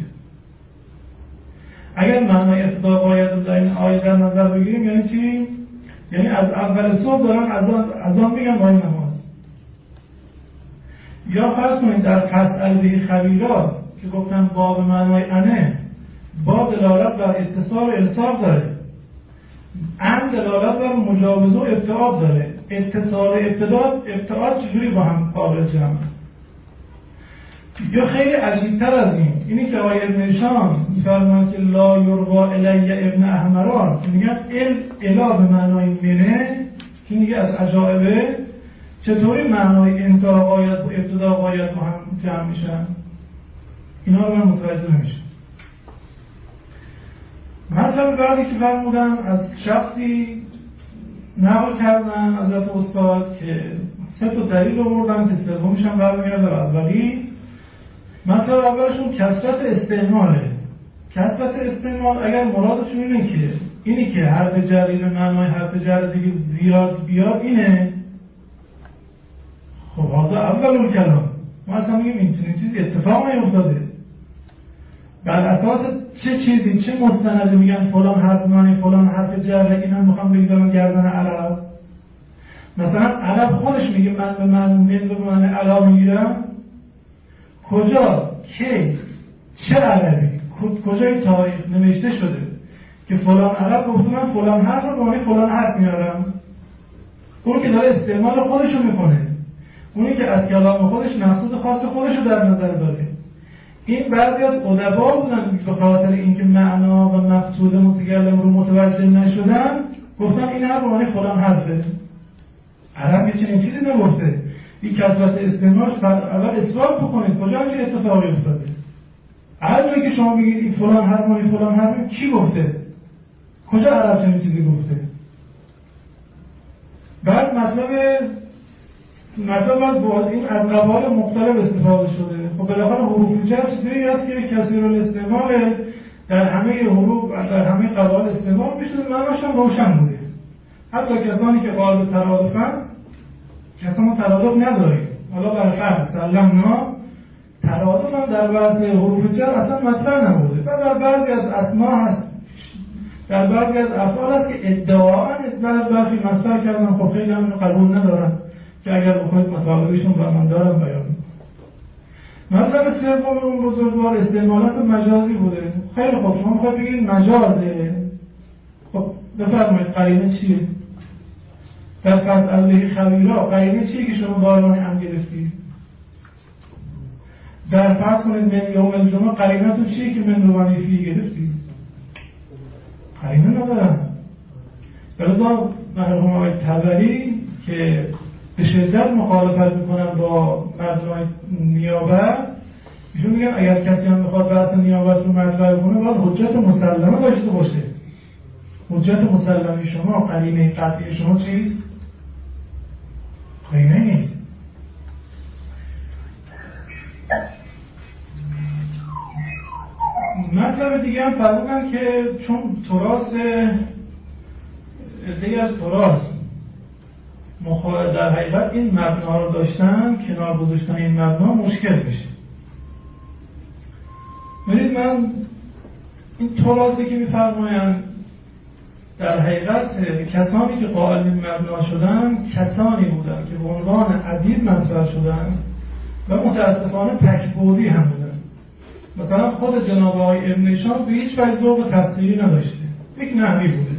اگر معنای ابتدا غایت رو در این آیه در نظر بگیریم یعنی چی؟ یعنی از اول صبح دارن از آن میگن با این نماز. یا فرض کنید در فصل به خبیرات که گفتن با به معنای انه با دلالت بر اتصال و الصاق داره، ان دلالت بر مجاوزه و ابتعاد داره. اتصال و ابتعاد چجوری با هم قابل جمع؟ یا خیلی عجیب‌تر از اینی که آقای ابن هشام می‌فرمایند که لا یروا الی ابن احمران میگن الا به معنای منه که میگه از عجایبه چطوری معنای انتها غایت و ابتدا غایت با هم جمع میشن؟ اینا رو من متوجه نمیشم. مثلا بعدی که فرمودن از شخصی نقل کردن حضرت استاد که 3 تا دلیل آوردن که سومیش هم برمیگرده به اولی. مثلا اولشون کثرت استعماله. کثرت استعمال اگر مرادشون اینه که اینی که حرف جری به معنای حرف جر دیگه زیاد بیاد اینه. خب حاضر اول کلام ما اصلا میگیم این چیزی اتفاق نیفتاده. بر اساس چه چیزی، چه مستندی میگن فلان حرف معنی فلان حرف جره، این هم میخوام بگذارم گردن عرب. مثلا عرب خودش میگه من به معنی علا میگیرم. کجا، کی، چه عربی، کجای تاریخ نوشته شده که فلان عرب گفته من فلان حرف رو به معنی فلان حرف میارم؟ اون که داره استعمال خودشو میکنه، اونی که از کلام خودش مقصود خاص خودشو در نظر داره. این بعضی از ادبا بودن به خاطر اینکه معنا و مقصود متکلم رو متوجه نشدن گفتن این حرف به معنی فلان حرفه. عرب یه چنین چیزی نگفته. این کثرت استعمالش اول اثبات بکنید کجا همچین اتفاقی افتاده. هر جایی که شما بگید این فلان حرف معنی فلان حرف، کی گفته؟ کجا عرب چنین چیزی گفته؟ بعد مطلب باز این از قواعد مختلف استفاده شده. خب بالاخره حروف جر چیزی هست که کثیر الاستعمال در همه حروف در همه قواعد استعمال میشه، معناش هم روشن بوده. حتی کسانی که قائل ترادفن، کسان ترادف نداریم، حالا برای فرض سلمنا ترادف هم در بعض حروف جر اصلا مطرح نبوده و در بعضی از اسما هست، در بعضی از افعال هست که ادعاً نسبت برخی مصدر کردن. خب خیلی هم قبول ندارن که اگر بخواید مطالبهشون رو من دارم بیان میکنم. مطلب سوم اون بزرگوار استعمالات مجازی بوده. خیلی خوب، شما میخواید بگید مجازه، خب بفرمایید قرینه چیه؟ در فرض الله خبیرا قرینه چیه که شما بارانی هم گرفتید؟ در فرض کنید من یوم الجمعه قرینه تو چیه که من روانی فی گرفتید؟ قرینه ندارم. بلدا مرحوم آقای طبری که به شدت مخالفت میکنن با مردمای نیابت، ایشون میگن اگر کسی هم میخواد بحث نیابت رو مطرح کنه باید حجت مسلمه داشته باشه. حجت مسلمه شما، قرینه قطعی شما چیست؟ قرینه نیست. مطلب دیگه هم فرمودن که چون تراث دیگه از تراث در حقیقت این مبنا رو داشتن، کنار گذاشتن این مبنا مشکل میشه. ببینید من این تراثی که میفرمایند در حقیقت کسانی که قائل به مبنا شدن کسانی بودن که به عنوان ادیب مطرح شدن و متاسفانه تک‌بعدی هم بودن. مثلا خود جناب آقای ابن هشام به هیچ وجه ذوق تفسیری نداشته، یک نحوی بوده.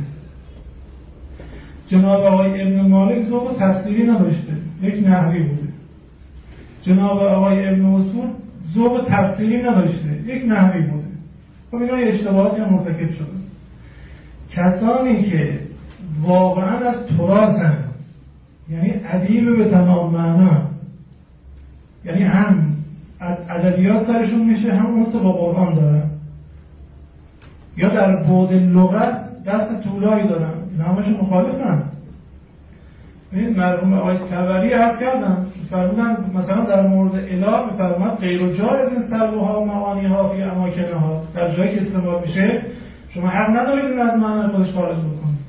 جناب آقای ابن مالک ذوق تفسیری نداشته، یک نحوی بوده. جناب آقای ابن اصول ذوق تفسیری نداشته، یک نحوی بوده. خب اینا یه اشتباهاتی هم مرتکب شده. کسانی که واقعا از تراثن، یعنی ادیب به تمام معنا، یعنی هم از ادبیات سرشون میشه هم اون با قرآن دارن، یا در بعد لغت دست طولایی دارن، این همشون مخالفن. این مرحوم آقای طبری عرض کردن فرمودن مثلا در مورد اله میفرماد غیر و جایز این سلوها و معانی ها فی اماکنه ها، در جایی که استعمال میشه شما حق ندارید این از معنی خودش خارج بکنید.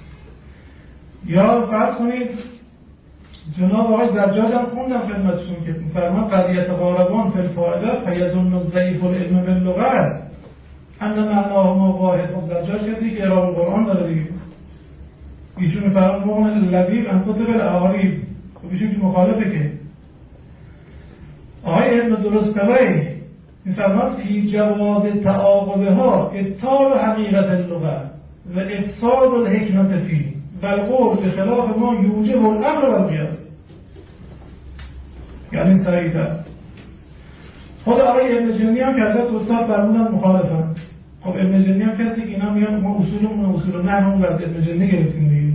یا فرض کنید جناب آقای زجاج هم خوندم خدمتشون که میفرماد قضیت غاربان فی الفائده فیظن الضعیف العلم باللغت ان معناهما واحد. و زجاج کسی که اعراب القرآن داره دیگه، ایشون میفرماد مؤمن اللبیب ان کتب الاعاریب، خب ایشون که مخالفه که. آقای ابن درستوی میفرماد فی جواز تعاقبها ابطال حقیقت اللغت و افساد الحکمت فی و القول به خلاف ما یوجب الامر و القیاس. یعنی صحیح‌تر. خود آقای ابن جنی هم که حضرت استاد فرمودن مخالفن. خب ابن جنی هم کسی که اینا میگن ما اصولمون اصول نحومون رو از ابن جنی گرفتیم دیگه.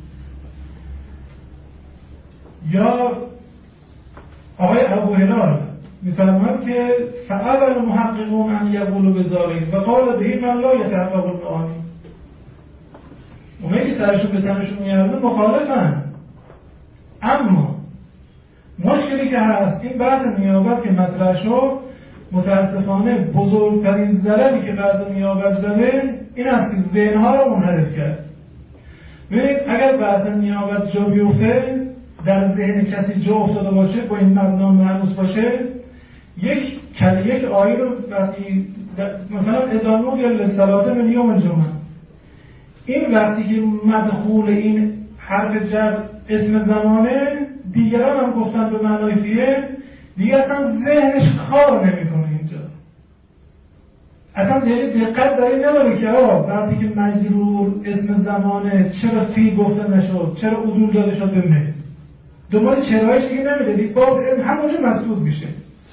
یا آقای ابو هلال میفرماید که فاول محققون ان یقولوا بذلک و قال به من لا یتحقق المعانی. اونایی که سرشون به تنشون میارن مخالفن. اما مشکلی که هست این بحث نیابت که مطرح شد، متاسفانه بزرگترین ضرری که بعد نیابت زده این است که ذهنها رو منحرف کرد. ببینید اگر بحث نیابت جا بیفته، در ذهن کسی جا افتاده باشه، با این مبنا مهروس باشه، یک آیه رو وقتی مثلا ادامه یا لسلاته من یوم الجمعه، این وقتی که مدخول این حرف جر اسم زمانه، دیگران هم گفتن به معنای فیه، دیگه اصلا ذهنش کار نمیکنه اینجا. اصلا دقت داری نداره که وقتی که مجرور اسم زمانه چرا فی گفته نشد، چرا عدول داده شد به مثل، دنبال چرایش دیگه نمیده، دیگه باب همونجا مسعود میشه.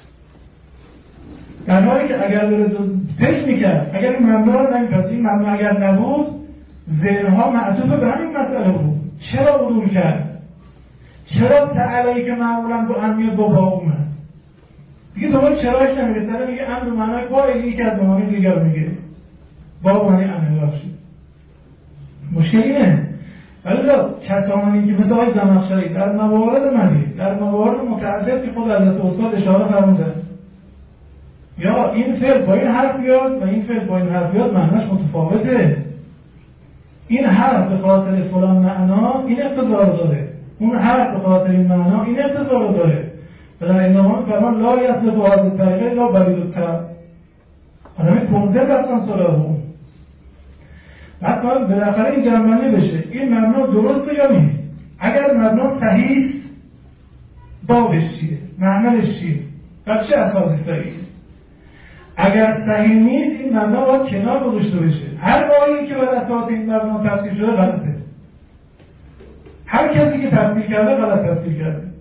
در حالی که اگر داره فکر میکرد، اگر این مبنا رو نمیپرد، این مبنا اگر نبود، ذهنها معطوف به همین مسئله بود. چرا عدول کرد؟ چرا تعالی که معمولا با اهمیت با اومد؟ دیگه دنبال چرایش نمیده، سر میگه امر معنی با یکی از معانی دیگر رو میگه با معنی انحراف شد. مشکل اینه. ولی کسانی که مثل آقای زمخشری در موارد مدید، در موارد متعدد که خود حضرت استاد اشاره فرمودن، یا این فعل با این حرف بیاد و این فعل با این حرف بیاد، معنیش متفاوته. این حرف به خاطر فلان معنا این اقتضا رو داره، اون حرف به خاطر این معنا این اقتضا رو داره. و در این زمان فرمان لا یصل به هذه الطریقه لا برید التر، آدمی کنده رفتن سراغ اون. بعد بالاخره این جمعنی بشه این مبنا درسته یا نیست. اگر مبنا صحیح، بابش چیه؟ معملش چیه؟ بر چه اساسی صحیح؟ اگر صحیح نیست این مبنا باید کنار گذاشته بشه. هر آیه‌ای که بر اساس این مبنا تفسیر شده غلطه. هر کسی که تفسیر کرده غلط تفسیر کرده.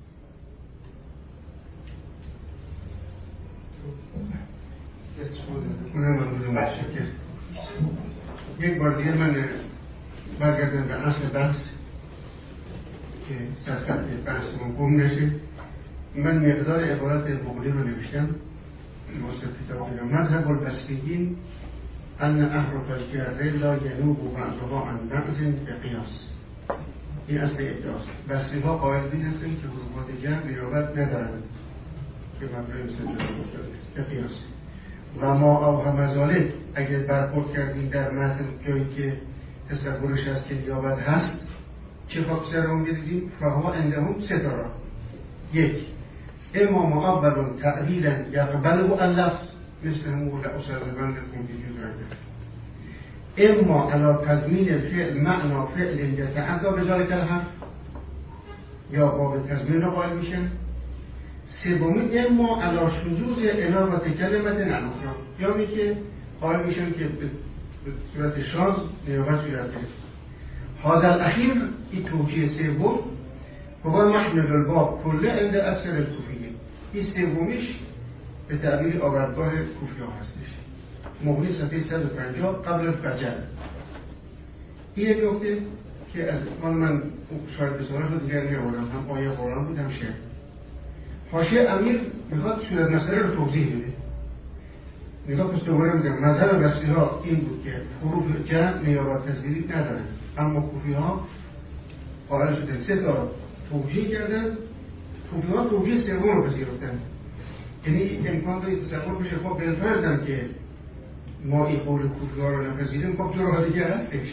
یک بار دیگه من برگردم به اصل بحث که در خط بحثمون گم نشه. من مقدار عبارت بغلی رو نوشتم واسه کتاب مذهب البصریین ان احرف الجر لا ینوب بعضها عن بعض بقیاس. این اصل ادعاست. بصری‌ها قائل به این هستند که حروفات جر نیابت ندارند که مبنای مثل جر به قیاس. و ما اوهم ذالک اگر برخورد کردیم در متن جایی که تصورش هست که نیابت هست، چه خاصه رو می‌دیدیم؟ فها عندهم سه تا راه. یک، اما معول تعبیرا یقبله اللفظ مثل همون اصل بند کنجیجی دارده، اما علی تضمین فعل معنا فعل یتعدی بذالک الحرف، یا باب تضمین رو قائل میشن. سومی اما علی شذوذ انابت کلمت الاخرى، یا میگه قائل میشن که به صورت شاذ نیابت صورت گرفت. هذا الاخیر این توجیه سوم هو محمل الباب کله عند اکثر الکوفیه. این سومیش به تعبیر آوردگاه کوفی‌ها هستش. مغنی صفحه 150 قبل الفجر. این یک نکته که از من شاید بسیار رو دیگر می‌آوردم، هم آیه قرآن بود هم شعر. حاشیه امیر میخواد صورت مسئله رو توضیح بده. نگاه پس دوباره میگم نظر بصری‌ها این بود که حروف جر نیابت تصویری ندارن، اما کوفی‌ها قائل شدن سه تا توجیه کردن. کوفی‌ها توجیه سوم رو پذیرفتن. یعنی امکان داره تصور بشه خب بالفرض که ما این قول کوفی‌ها رو نپذیریم، خب جرها دیگه هستش.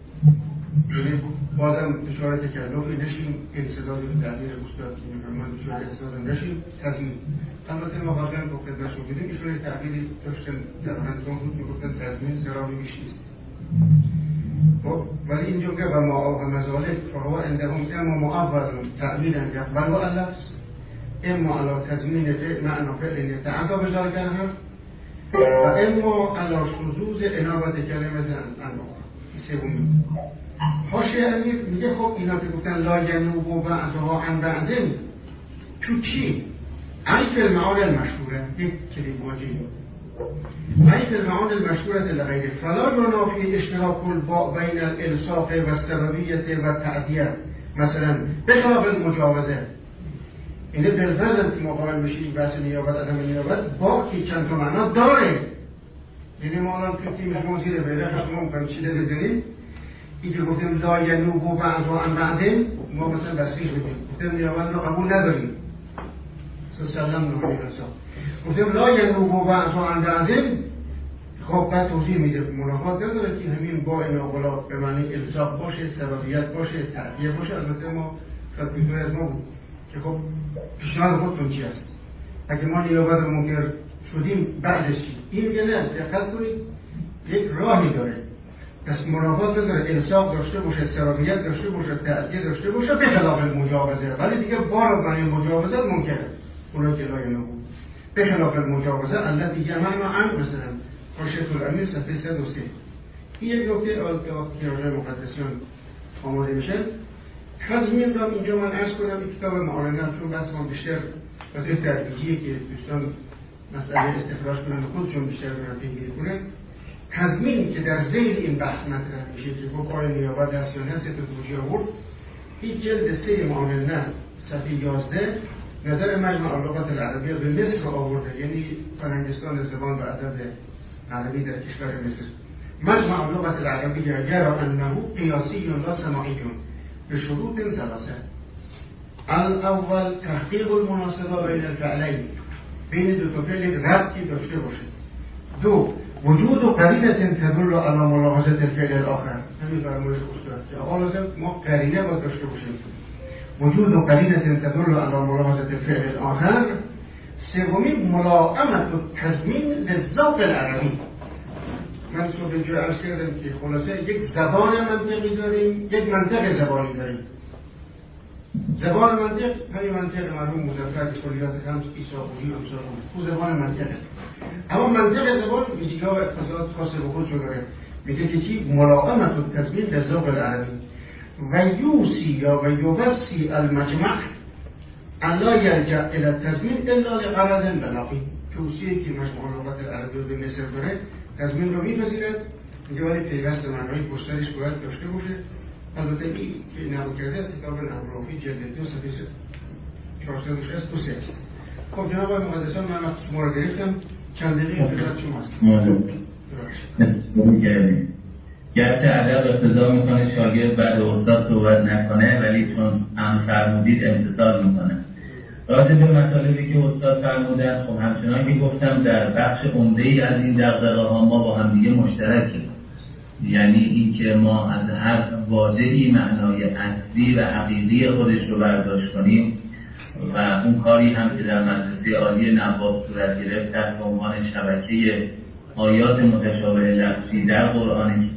یعنی بازم دچار تکلفی نشیم، انسداد و تعبیر استاد که می‌فرمان دچار انسداد نشیم. تضمین البته ما قبلا با خدمتشون دیدیم ایشون تعبیری داشتن در منظوم بود میگفتن تضمین سرامی میش نیست. خب ولی اینجا که و ما اوهم ذالک فهو عندهم اما معول تعبیرا یقبل اللفظ اما علی تضمین معنا فعل یتعدی بذالک الحرف و اما علی شذوذ انابت کلمت الاخرى. سومی حاشیه امیر میگه خب اینا که گفتن لا ینوب بعضها عن بعض تو چی؟ عیف المعانی المشهوره، یک کلمه واجهی عیف المعانی المشهوره لغیره فلا ينافی اشتراک الباء بین الالصاق و السببیت و تعدیه، مثلا بخلاف المجاوزه. اینه بالفرض که مقابل بشید بحث نیابت عدم نیابت با که چند تا معنا داره. یعنی ما الان که تیم شما زیر بیره شما میکنم چیده بزنید این که گفتیم لا ینوب بعضها عن بعض، ما مثلا بسیج بودیم گفتیم نیابت رو قبول نداریم سلام نوعی رسا، گفتیم لا ینوب بعضها عن بعض، خب بعد توضیح میده منافات نداره که همین با اناغلا به معنی الزاق باشه، سببیت باشه، تعدیه باشه. البته ما شاید بیتونه از ما بود که خب پیشنهاد خودتون چی هست؟ اگه ما نیابت منکر شدیم بعدش چی؟ این میگه نه، دقت کنید یک راهی داره. پس منافات نداره الزاق داشته باشه، سببیت داشته باشه، تعدیه داشته باشه به خلاف المجاوزه. ولی دیگه بار معنی مجاوزه منکره. اونا که لای نبود. به خلاف المجاوزه التي جمعنا عنه مثلا خاشیة الامیر صفحه 103. این یک نکته که راجع مقدسیان آماده میشه. تضمین را اینجا من عرض کنم این کتاب معارنم چون بس ما بیشتر واسه تدریجیه که دوستان مسئله استخراج کنن خودشون بیشتر برن پیگیری کنن. تضمین که در ذیل این بحث مطرح میشه که خب آیا نیابت هست یا نه سه تا توجیه آورد. این جلد 3 معارنه صفحه 11 نظر مجمع اللغات العربیه به مصر آورده، یعنی فرهنگستان زبان و ادب عربی در کشور مصر. مجمع اللغات العربیه یرى انه قیاسی لا سماعی به شروط ثلاثه. الاول تحقیق المناسبه بین الفعلین، بین دو تا فعل ربطی داشته باشه. دو وجود قرینه تدل علی ملاحظه الفعل الاخر. همین فرمایش خوش‌داشت که آقا لازم ما قرینه باید داشته باشیم. وجود قرینه تدل علی ملاحظه الفعل الاخر. سومی ملائمه التضمین للذوق العربی. من صبح جو عرض کردم که خلاصه یک زبان منطقی داریم، یک منطق زبانی داریم. زبان منطق همین منطق مرحوم مظفر کلیات خمس ایساقویی امثال اون زبان منطقه. اما منطق زبان ویژگی‌ها و اقتضاعات خاص به خودشون داره. میگه که چی؟ ملائمه التضمین للذوق العربی و یوسی یا و یوسی المجمع الا یرجع الى التضمین الا لغرض بلاغی. توصیه که مجموع لغات العربی به مصر داره تضمین رو میپذیرد، میگه ولی پیوست معنای گسترش باید داشته باشه. البته این که نقل کرده از کتاب نهرافی جلد 2 صفحه 460 توصیه است. خب جناب آقای مقدسان من وقت شما رو گرفتم، چند دقیقه خدمت شماست. گرچه ادب اقتضا میکنه شاگرد بعد استاد صحبت نکنه، ولی چون امر فرمودید امتثال میکنه. راجع به مطالبی که استاد فرمودن، خب همچنان که گفتم در بخش عمده‌ای از این دغدغه‌ها ما با هم دیگه مشترکیم. یعنی اینکه ما از هر واژه‌ای معنای اصلی و حقیقی خودش رو برداشت کنیم و اون کاری هم که در مدرسه عالی نواب صورت گرفت تحت عنوان شبکه آیات متشابه لفظی در قرآن،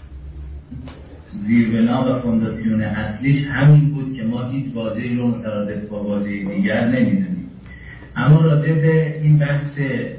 زیربنا و فونداسیون اصلیش همین بود که ما هیچ واژه‌ای رو مترادف با واژه دیگر نمی‌دونیم. اما راجع به این بحث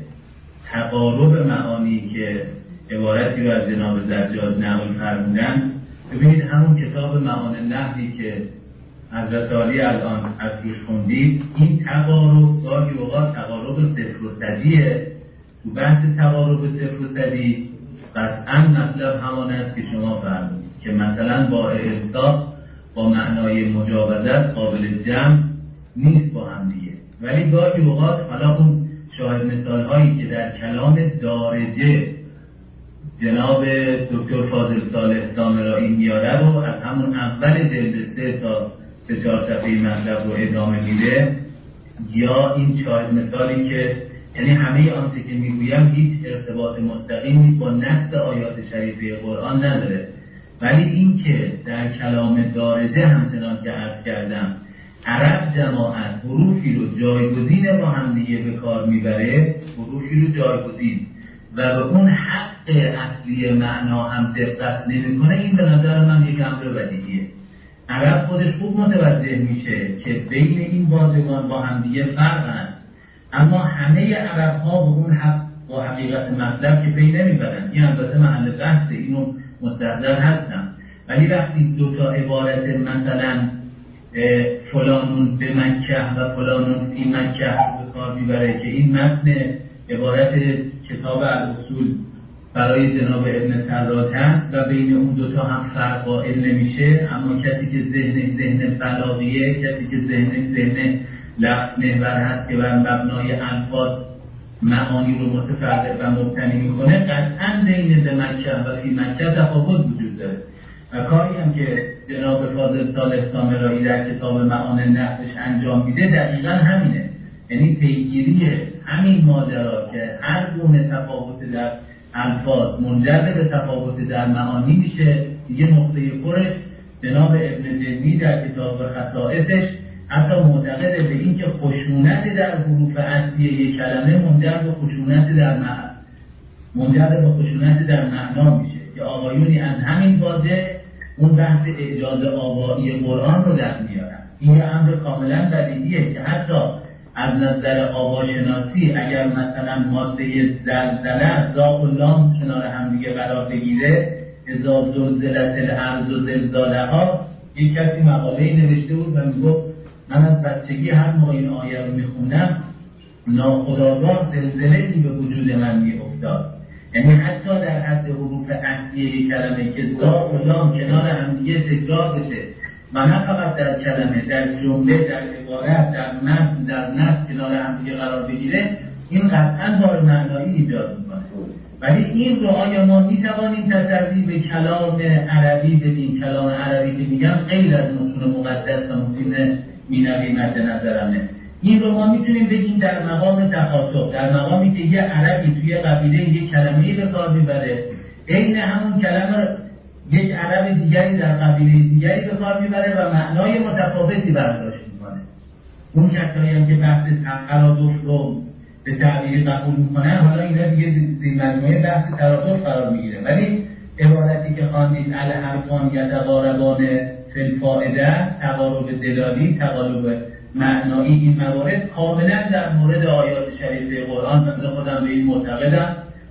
تقارب معانی که عبارتی رو از جناب زجاج نقل فرمودن، ببینید همون کتاب معانی نحوی که حضرت عالی الان از روش خوندید، این تقارب گاهی اوقات تقارب صفر و صدیه. تو بحث تقارب صفر و صدی قطعا مطلب همان است که شما فرمودید که مثلا با الزاق با معنای مجاوزت قابل جمع نیست با هم دیگه. ولی گاهی اوقات حالا اون شاهد مثال هایی که در کلام دارجه جناب دکتر فاضل صالح سامرایی میاره رو از همون اول جلد 3 تا 4 صفحه مطلب رو ادامه میده، یا این شاهد مثالی که یعنی همه آنچه که میگویم هیچ ارتباط مستقیمی با نص آیات شریفه قرآن نداره، ولی این که در کلام دارجه همچنان که عرض کردم عرب جماعت حروفی رو جایگزین با هم دیگه به کار میبره، حروفی رو جایگزین و به اون حق اصلی معنا هم دقت نمیکنه، این به نظر من یک امر بدیهیه. عرب خودش خوب متوجه میشه که بین این واژگان با هم دیگه فرق هست، اما همه عرب ها به اون حق با حقیقت مطلب که پی نمیبرن. این البته محل بحث، اینو مستحضر هستم. ولی وقتی دو تا عبارت مثلا فلانون به مکه و فلانون فی مکه به کار میبره که این متن عبارت کتاب الاصول برای جناب ابن سراج هست و بین اون دوتا هم فرق قائل نمیشه، اما کسی که ذهن بلاغیه، کسی که ذهن لفظ محور هست که بر مبنای الفاظ معانی رو متفرق و مبتنی میکنه، قطعا بین به مکه و فی مکه تفاوت وجود داره. و کاری هم که جناب فاضل صالح سامرایی در کتاب معانی نحوش انجام میده دقیقا همینه، یعنی پیگیری همین ماجرا که هر گونه تفاوت در الفاظ منجر به تفاوت در معانی میشه. دیگه نقطه پرش جناب ابن جنی در کتاب خصائصش حتی معتقده به این که خشونت در حروف اصلی یک کلمه منجر به خشونت در معنا میشه که آقایونی از همین واژه اون بحث اعجاز آوایی قرآن رو در میارن. این امر کاملا بدیهیه که حتی از نظر آواشناسی اگر مثلا ماده زلزله زاق و لام کنار همدیگه قرار بگیره، اذا زلزلت الارض زلزالها، یک کسی مقاله‌ای نوشته بود و میگفت من از بچگی هر موقع این آیه رو میخوندم ناخودآگاه زلزله‌ای به وجود من میافتاد. یعنی حتی در حد حروف اصلی کلمه که زاق و لام کنار همدیگه تکرار بشه و نه فقط در کلمه، در جمله، در عبارت، در متن، در نص کنار همدیگه قرار بگیره، این قطعا بار معنایی ایجاد میکنه. ولی این رو آیا ما میتوانیم تصویر به کلام عربی بدیم؟ کلام عربی که میگم غیر از متون مقدس و متون مینوی مد نظرمه. این رو ما میتونیم بگیم در مقام تخاطب، در مقامی که یه عربی توی قبیله یک کلمه‌ای به کار میبره، عین همون کلمه یک عرب دیگری در قبیله دیگری به کار میبره و معنای متفاوتی برداشت میکنه. اون کسایی هم که بحث ترادف رو به تعبیری قبول میکنن، حالا اینا دیگه زیر مجموعه بحث ترادف قرار میگیره. ولی عبارتی که خواندید الحرفان یتقاربان فی الفائده، تقارب دلالی، تقارب معنایی، این موارد کاملا در مورد آیات شریفه قرآن بنده خودم به این معتقدم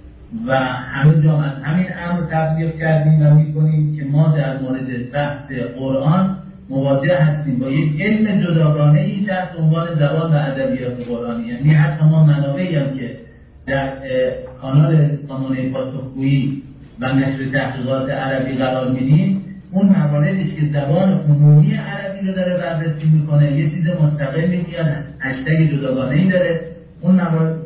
و همه جا از همین امر تبلیغ کردیم و میکنیم که ما در مورد بحث قرآن مواجه هستیم با یک علم جداگانه ای تحت عنوان زبان و ادبیات قرآنی. یعنی حتی ما منابعی هم که در کانال سامانه پاسخگویی و نشر تحقیقات عربی قرار میدیم، اون مواردش که زبان عمومی عربی رو داره بررسی میکنه، یه چیز مستقل میاد، هشتگ جداگانه ای داره. اون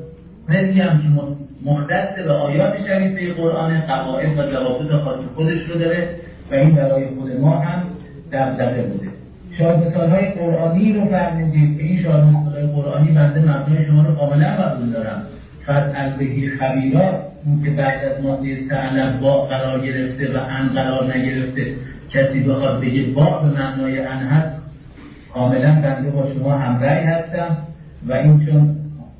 مواردی هم که مختص به آیات شریفه قرآن، قواعد و ضوابط خاص خودش رو داره و این برای خود ما هم دغدغه بوده. شاهدمثال‌های قرآنی رو فرمودید که این شاهدمثال‌های قرآنی بنده مبنای شما رو کاملا قبول دارم. فضل بهی خبیرا، اون که بعد از ماده ثعلب با قرار گرفته و ان قرار نگرفته، کسی بخواد بگه با به معنای ان هست، کاملا بنده با شما همرأی هستم و این چون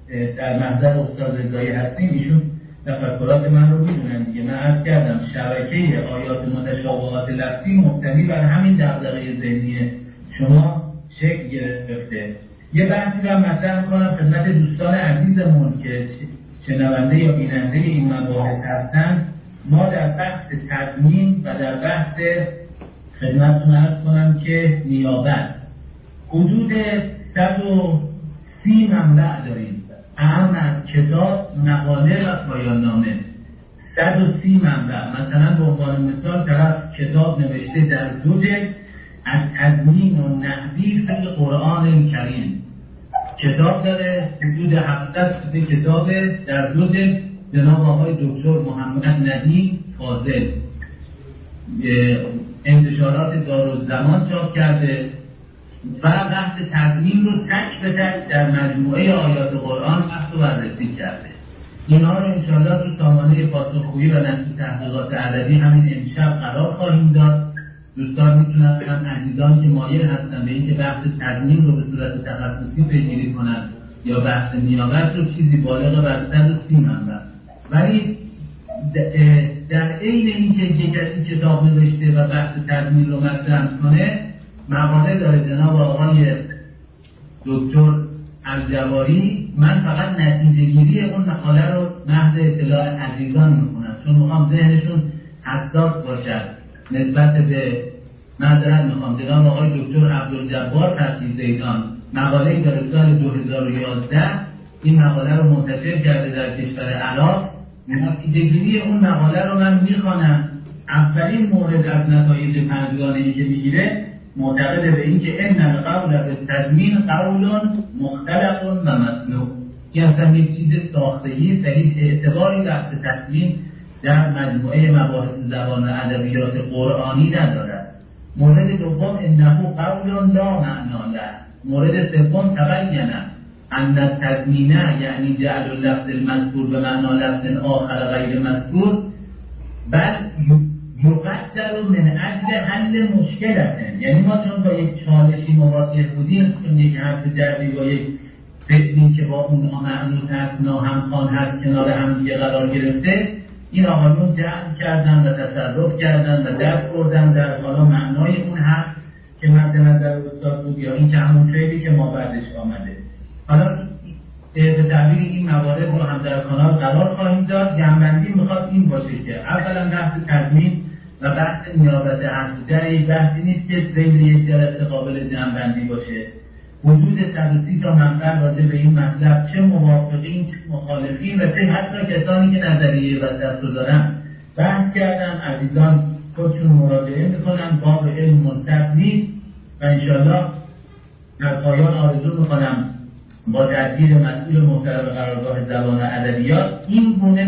در محضر استاد رضایی هستیم، ایشون تفکرات من رو میدونن دیگه. من عرض کردم شبکه آیات متشابهات لفظی مبتنی بر همین دغدغه ذهنی شما شکل گرفته. یه بحثی رو مطرح می‌کنم خدمت دوستان عزیزمون که شنونده یا بیننده این مباحث هستن. ما در بحث تضمین و در بحث خدمتتون عرض کنم که نیابت حدود 130 منبع داریم، اهم از کتاب، مقاله و پایان نامه. 130 منبع. مثلا به عنوان مثال طرف کتاب نوشته در 2 جلد از تضمین و نحوی فی القرآن کریم، کتاب داره حدود 700 کتاب در 2 جلد، جناب آقای دکتر محمد ندیم فاضل انتشارات دارالزمان چاپ کرده و بحث تضمین رو تک به تک در مجموعه آیات قرآن بحث و بررسی کرده. اینها رو انشاءالله تو سامانه پاسخگویی و نشر تحقیقات ادبی همین امشب قرار خواهیم داد. دوستان میتونن عزیزان که مایل هستن به اینکه بحث تضمین رو به صورت تخصصی پیگیری کنن یا بحث نیابت رو چیزی بالغ بر 130 منبع. ولی در عین اینکه یک کسی کتاب نوشته و بحث تضمین رو مطرح کنه، مقاله داره جناب آقای دکتر الجواری. من فقط نتیجه گیری اون مقاله رو محض اطلاع عزیزان میکنم، چون میخوام ذهنشون حساس باشد نسبت به معذرت میخوام جناب آقای دکتر عبدالجبار ترکیزیدان مقاله‌ای داره سال 2011 این مقاله رو منتشر کرده در کشور عراق. نتیجه گیری اون مقاله رو من میخوانم. اولین مورد از نتایج پنجگانه‌ای که میگیره معتقد به این که ان القول بالتضمین قول مختلف و مصنوع. این اصلا یک چیز ساختگی صحیح اعتباری بحث تضمین در مجموعه مباحث زبان و ادبیات قرآنی ندارد. مورد دوم انه قول لا معنا له. مورد سوم تبین ان التضمینه یعنی جعل اللفظ المذکور به معنا لفظ آخر غیر مذکور، بل یقدر من اجل حل مشکلته. یعنی ما چون با یک چالشی مواجه بودیم، چون یک حرف جری با یک فعلی که با اون معنوس هست ناهمخوان هست کنار هم دیگه قرار گرفته، این آقایون جمع کردن و تصرف کردن و درک بردن در حالا معنای اون حرف که مد نظر استاد بود یا این که همون فعلی که ما بعدش آمده. حالا به تعبیر این موارد رو هم در کانال قرار خواهیم داد. جنبندی میخواد این باشه که اولا بحث تضمین و بحث نیابت حقیقه یک بحثی نیست که بین یک جلسه قابل جنبندی باشه. وجود 130 تا منبع راجع به این مطلب، چه موافقین چه مخالفین و چه حتی کسانی که نظریه وسط رو دارن بحث کردن. عزیزان خودشون مراجعه میکنن، باب علم منتهی نیست و انشاءالله در پایان آرزو میکنم با تدبیر مسئول محترم قرارگاه زبان ادبیات این گونه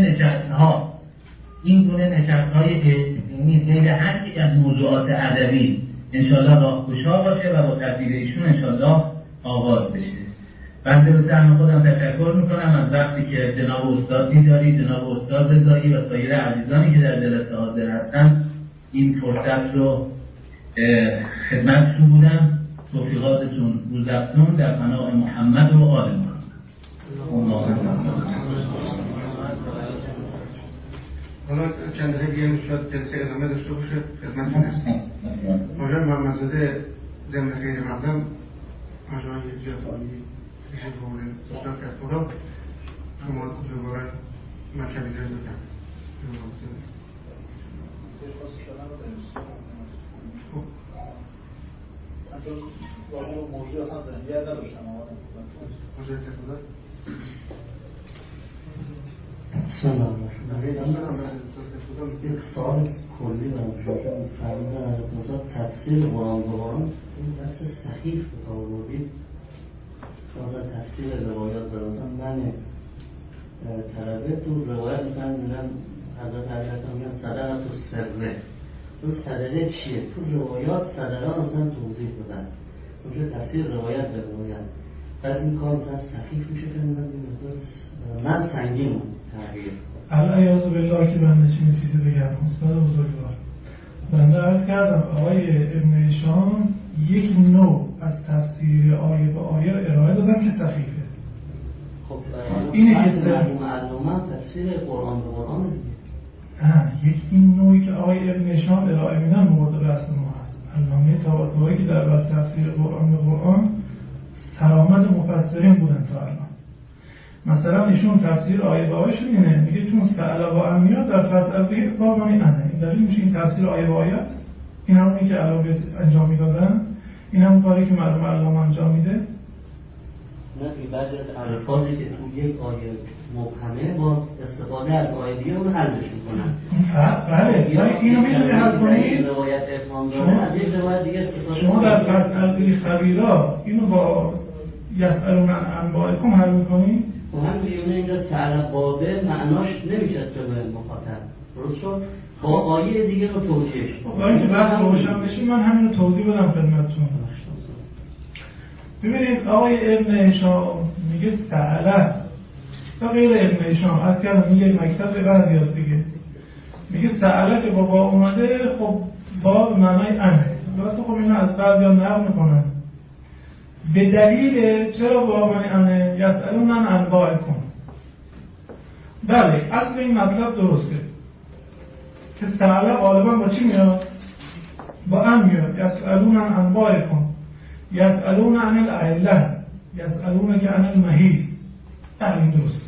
نشست‌های علمی زیر هر یک از موضوعات ادبی انشاءالله راهگشا باشه و با تدبیر ایشون انشاءالله آغاز بشه. بنده به سهم خودم تشکر میکنم از وقتی که جناب استاد دیداری، جناب استاد رضایی و سایر عزیزانی که در جلسه حاضر هستن این فرصت رو خدمتشون بودم. توفیقاتتون روزافزون در پناه محمد و آل محمد. حالا چند دقیقه شاید جلسه ادامه داشته باشه خدمتتون هستیم. آقای محمدزاده ضمن خیر مقدم آقای جات عالی پیش گونه استاد کرد خدا شما دوباره مطلبی دارید بکنم. موضوع هم ذهنیت نداشتم یک سوال کلی دارم شما فرمودن از مصاب تفسیر قرآن به قرآن این دست صحیح به آوردید شما تفسیر روایات براتون من طلبه تو روایت مثلا میرم حضرت علی هستم میگن صدقه تو سره اون صدقه چیه؟ تو روایات صدقه مثلا توضیح بدن اونجا تفسیر روایت به روایت بعد این کار مثلا صحیح میشه که من سنگین تغییر العیاذ بالله که بنده چیزی بگم استاد بزرگوار بنده عرض کردم آقای ابن هشام یک نوع از تفسیر آیه به آیه ارائه دادن که صحیحه. خب اینه که معلومه تفسیر قرآن به قرآن یک این نوعی که آقای ابن هشام ارائه میدن مورد بحث ما هست. علامه طباطبایی که در بحث تفسیر قرآن به قرآن سرآمد مفسرین بودن تا الان. مثلا ایشون تفسیر آیه به آیه اینه میگه چون سأل و امیات در فلسفه بابانی انه دلیل میشه این تفسیر آیه به آیه این همونی که علامه انجام میدادن، این همون کاری که مرحوم علامه انجام میده. نه که بعضی از الفاظی که تو یک آیه مبهمه با استفاده از آیه دیگه اون حلش میکنن. بله اینو میتونی حل کنید. روایت افهام داره از یک روایت دیگه استفاده شما در فصل خبیرا اینو با یسألون عن انبائکم حل میکنید. و هم بیونه اینجا تعلق بابه معناش نمیشه به مخاطب درست شد با آیه دیگه رو توضیحش با اینکه بحث روشن بشه من همین رو توضیح بدم خدمتتون. ببینید آقای ابن هشام میگه سأله تا غیر ابن هشام از کردم میگه مکتب بعد یاد بگه میگه سأله که با اومده خب با به معنای انه درسته. خب اینو از بعد یاد نقل میکنن به دلیل چرا با معنی انه یسألون عن انبائکم. بله اصل این مطلب درسته که سأله غالبا با چی میاد؟ با ان میاد. یسألون عن انبائکم، یسألون عن العله، یسألون که عن المحیط. این درست.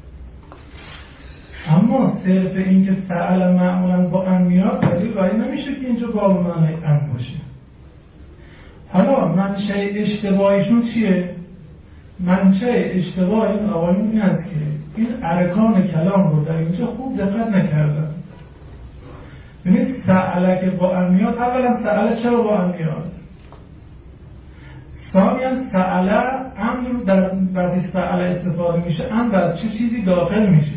اما صرف این که سأله معمولا با ان میاد دلیل برای نمیشه که اینجا با معنی ان باشه. حالا منشأ اشتباهیشون چیه؟ منشأ اشتباه این آقایون این است که این ارکان کلام رو در اینجا خوب دقت نکردن. ببینید سأله که با ان میاد، اولا سأله چرا با ان میاد؟ ثانیاً سأله امر در وقتی سأله استفاده میشه ان در چه چیزی داخل میشه؟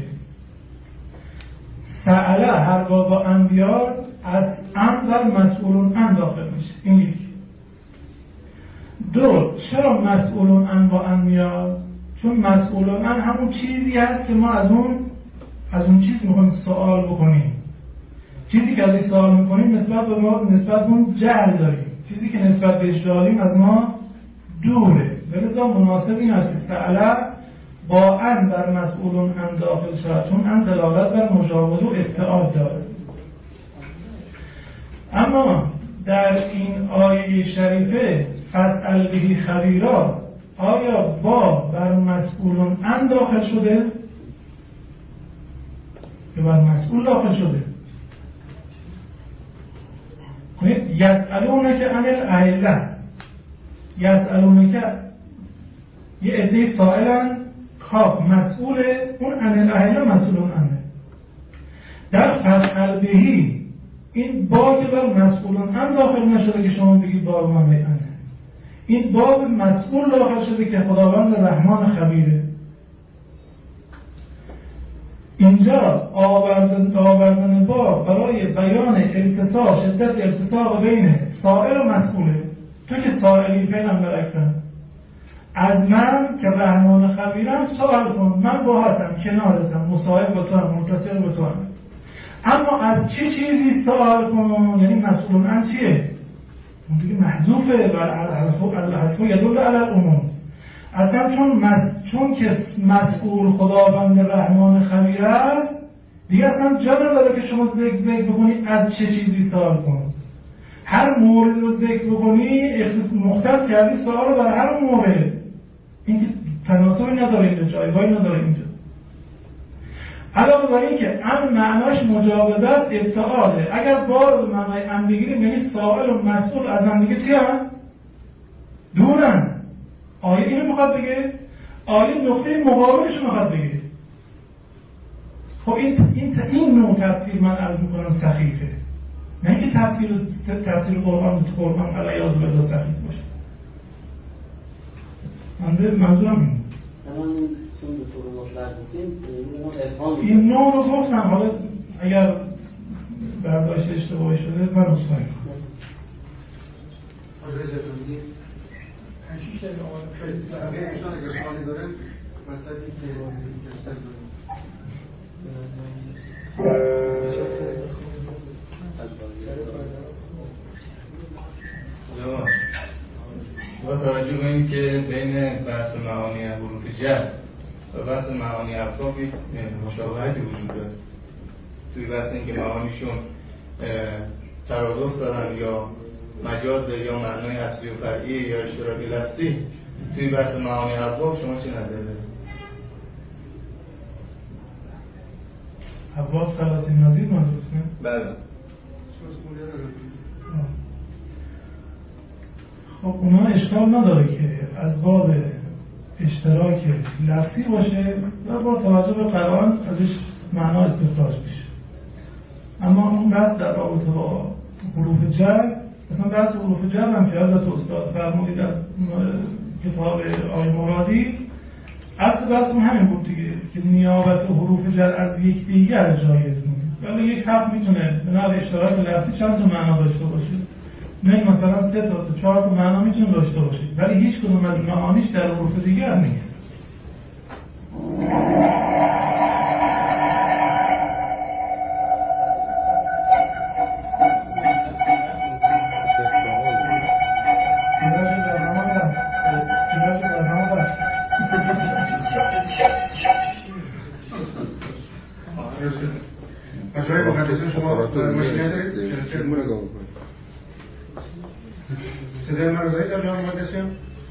سأله هرگاه با ان بیاد از ان در مسئولون ان داخل میشه. این یکی. دو، چرا مسئولون ان با ان میاد؟ چون مسئولان همون چیزی هست که ما از اون چیز میخوایم سوال بکنیم. چیزی که از این سوال میکنیم نسبت به اون جهل داریم، چیزی که نسبت بهش داریم از ما دوره. ولذا مناسب این است که سأله با ان بر مسئولون هم داخل شد، چون ان دلالت بر مجاوز و ابتعاد داره. اما در این آیه شریفه فاسأل به خبیرا، آیا با بر مسئولون هم داخل شده یا بر مسئول داخل شده؟ یسألونک عن الاهله، یسألونک یه عده سائلن، کاف مسئوله، اون عن الاهله مسئولون عنه. در فاسأل بهی این باب بر مسئولون هم داخل نشده که شما بگید باب من عنه، این باب مسئول داخل شده که خداوند رحمان خبیره. اینجا آوردن باب برای بیان التساق، شدت التساق بین سائل و مسئوله. تو که سائلی پیغمبر اکرم، از من که رحمان خبیرم سوال کن، من باهاتم، کنارتم، مصاحب با تو هم، متصل با تو هم. اما از چه چیزی سوال کن؟ یعنی مسئولون عن چیه؟ اون دیگه محذوفه و الحذف یدل علی العموم. اصلا چون که مسئول خداوند رحمان خبیر است، دیگه اصلا جا نداره که شما ذکر بکنی از چه چیزی سوال کن. هر مورد رو ذکر بکنی مختص کردی سوال رو برای هر مورد. این که تناسبی نداره اینجا، جایگاهی نداره اینجا. علاوه بر این که ام معناش مجاوزت ابتعاده. اگر بار به معنای ام بگیریم یعنی سائل و مسئول از هم دیگه چی هم؟ دورن. آیه اینو میخواد بگه، آیه نقطه مقابلش میخواد بگه. خب این نوع تفسیر من عرض میکنم سخیفه، نه اینکه تفسیر قرآن علیاذ بالله سخیف باشه. منظورم این این نوع رو گفتم. حالا اگر برداشت اشتباهی شده من اصلاحی کنم. هشیش اگه سوالی دارن مثلا با توجه به این که بین بحث معانی حروف جر و بحث معانی افکار مشابهتی وجود داره. توی بحث این که معانیشون ترادف دارن یا مجاز یا معنای اصلی و فرعی یا اشتراکی لفظی، توی بحث معانی افکار شما چی نظر دارید؟ ابواب ثلاثین نظیر منظورست نه؟ بله. خب اونا اشکال نداره که از باب اشتراک لفظی باشه و با توجه به قرآن ازش معنا استخراج بشه. اما اون بحث در رابطه با حروف جر، مثلا بحث حروف جر هم که حضرت استاد فرمودید در کتاب آیه مرادی، اصل بحث همین بود دیگه که نیابت حروف جر از یکدیگر جایز نیست. ولی یک حرف میتونه به نوع اشتراک لفظی چند تا معنا داشته باشه. نه مثلا 3 تا 4 تا معنا میتونه داشته باشه، ولی هیچ کدوم از معانیش در حروف دیگر نیست. صدای من رو دارید در جامعه مقدسیان؟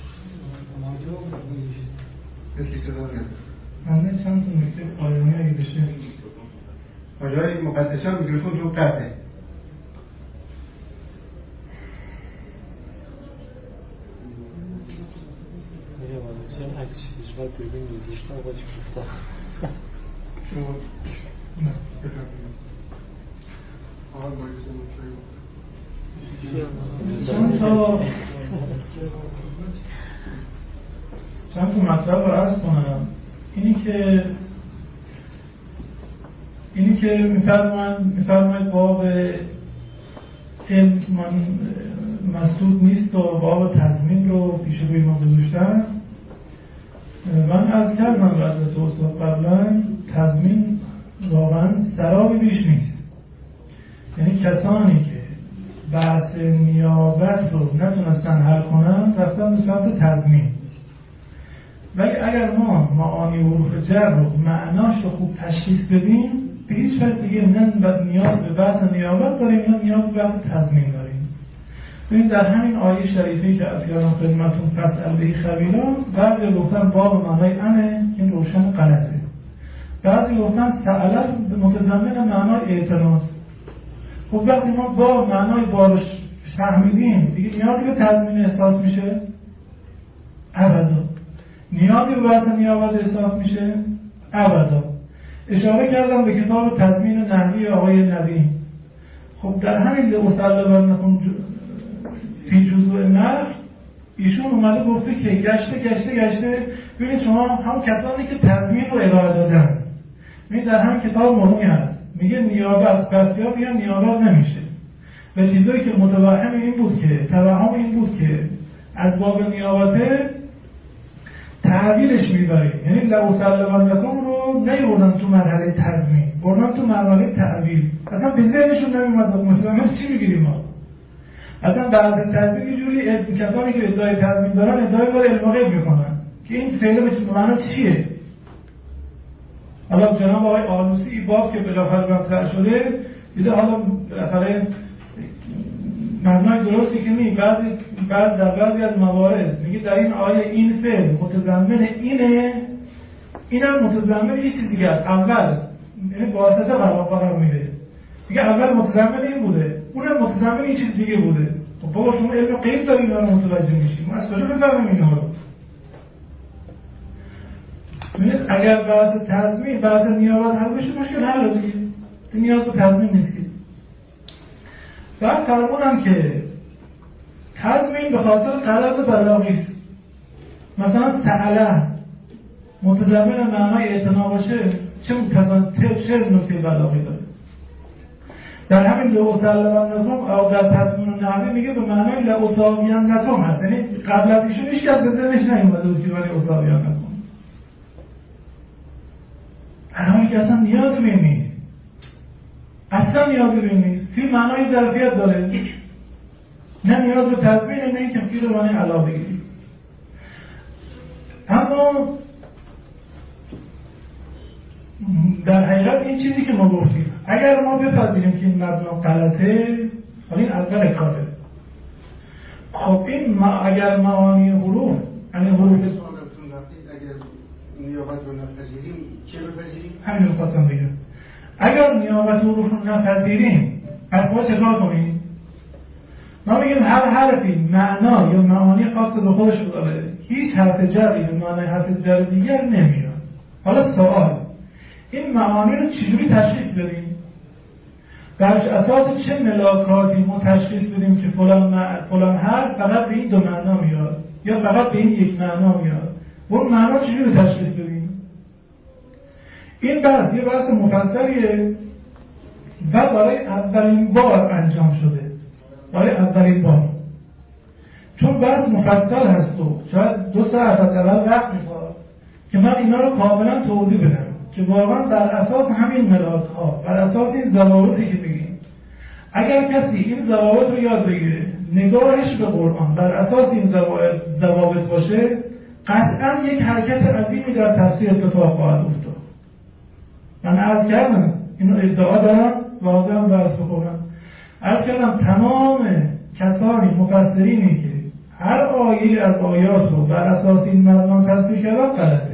مثلی صدا نه من چند تا نکته پایانی اگه بشه آجای مقدسیان میکروفون تو قطعه. شما نه بفرمایید. آقای چند تا مطلب رو عرض کنم. اینی که میفرماید باب علم من مسدود نیست و باب تضمین رو پیش روی ما گذاشتن. من از کردم وضعیت استاد قبلا تضمین واقعا سرابی بیش نیست. یعنی کسانی که بحث نیابت رو نتونستن حل کنن رفتن به سمت تضمین. ولی اگر ما معانی حروف جر رو معناش رو خوب تشخیص بدیم به هیچ وقت دیگه نه نیاز به بحث نیابت داریم نه نیاز به بحث تضمین داریم. ببین در همین آیه شریفی که از کردم خدمتتون فسأل به خبیرا، بعضی گفتن باب معنای انه که روشن غلطه، بعضی گفتن سأله متضمن معنای اعتراض. خب وقتی ما با معنای بارش فهمیدیم دیگه نیازی به تضمین احساس میشه؟ ابدا. نیازی به بحث نیابت احساس میشه؟ ابدا. اشاره کردم به کتاب تضمین نحوی آقای نبی. خب در همین لأسلبنکم فی جزء النخل ایشون اومده گفته که گشته ببینید شما هم کسانی که تضمین رو ارائه دادن، ببینید در همین کتاب مهمی هست میگه نیابت، بسیار میگن نیابت نمیشه و چیزایی که متوهم این بود که توهم این بود که از باب نیابته تعبیرش میبرید، یعنی لأسلبنکم رو نیوردن تو مرحله تضمین، بردن تو مرحله تعبیر. اصلا به ذهنشون نمیومد متضمن چی میگیریم ما. اصلا بعد تضمین یه جوری کسانی که ادعای تضمین دارن ادعای بار علم غیب میکنن که این فعله به معنی چیه. حالا جناب آقای آلوسی باب که بلافاصله مطرح شده دیده حالا بالاخره معنای درستی که نیست. در بعضی از موارد میگه در این آیه این فعل متضمن اینه، اینم متضمن یه چیز دیگه است. اول یعنی واسطه قرار میده، دیگه اول متضمن این بوده، اونم متضمن این چیز دیگه بوده. خب بابا شما علم غیب دارین اینا رو متوجه میشید، ما اصلا بفهمیم اینا رو. ببینید اگر بحث تضمین بحث نیابت حل بشه مشکل حل دیگه، نیاز به تضمین نیست. بعد فرمودم که تضمین به خاطر غرض بلاغی است. مثلا سأله متضمن معنای اعتنا باشه چه نکته بلاغی داره. در همین لأسلبنکم او در تضمین نحوی میگه به معنای لأصابینکم هست، یعنی قبل از ایشون هیچ کس به ذهنش نیومده بود که ولی اصابینکم، الان که اصلا نیازی به نیست، اصلا نیازی به نیست. فی معنای ظرفیت داره، نه نیاز به تضمینه نه اینکه فی رو معنی علا بگیریم. اما در حقیقت این چیزی که ما گفتیم اگر ما بپذیریم که این مبنا غلطه، حالا این اول کاره. خب این اگر معانی حروف یعنی حروف اگر نیابت رو نپذیریم چه بپذیریم؟ همین رو خواستم بگم. اگر نیابت حروف رو نپذیریم پس ما چکار کنیم؟ ما میگیم هر حرفی معنا یا معانی خاص به خودش داره، هیچ حرف جری به معنای حرف جر دیگر نمیاد. حالا سوال این معانی رو چجوری تشخیص بدیم؟ بر اساس چه ملاکاتی ما تشخیص بدیم که فلان حرف فقط به این دو معنا میاد یا فقط به این یک معنا میاد؟ اون معنا چجوری تشخیص بدیم؟ این بحث یه بحث مفصلیه و برای اولین بار انجام شده، برای اولین بار، چون بحث مفصل هست و شاید 2 ساعت از اول وقت میخواد که من اینا رو کاملا توضیح بدم که واقعا بر اساس همین ملاک‌ها، بر اساس این ضوابطی که میگیم، اگر کسی این ضوابط رو یاد بگیره، نگاهش به قرآن بر اساس این ضوابط باشه، قطعا یک حرکت عظیمی در تفسیر اتفاق خواهد افتاد. من عرض کردم اینو ادعا دارم واضح هم درس بخورم، عرض کردم تمام کسانی مفسرینی که هر آیه از آیات رو بر اساس این مضمون تفسیر کردن غلطه.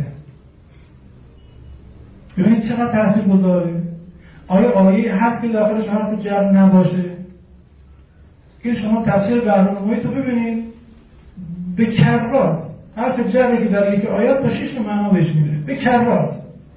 ببینید چقدر تاثیر گذاره. آیه حرفی داخلش حرف جر نباشه که شما تفسیر بهرام‌محیط رو ببینید به کرات حرف جری که در یک آیات تا 6 معنا بهش میده به کرات.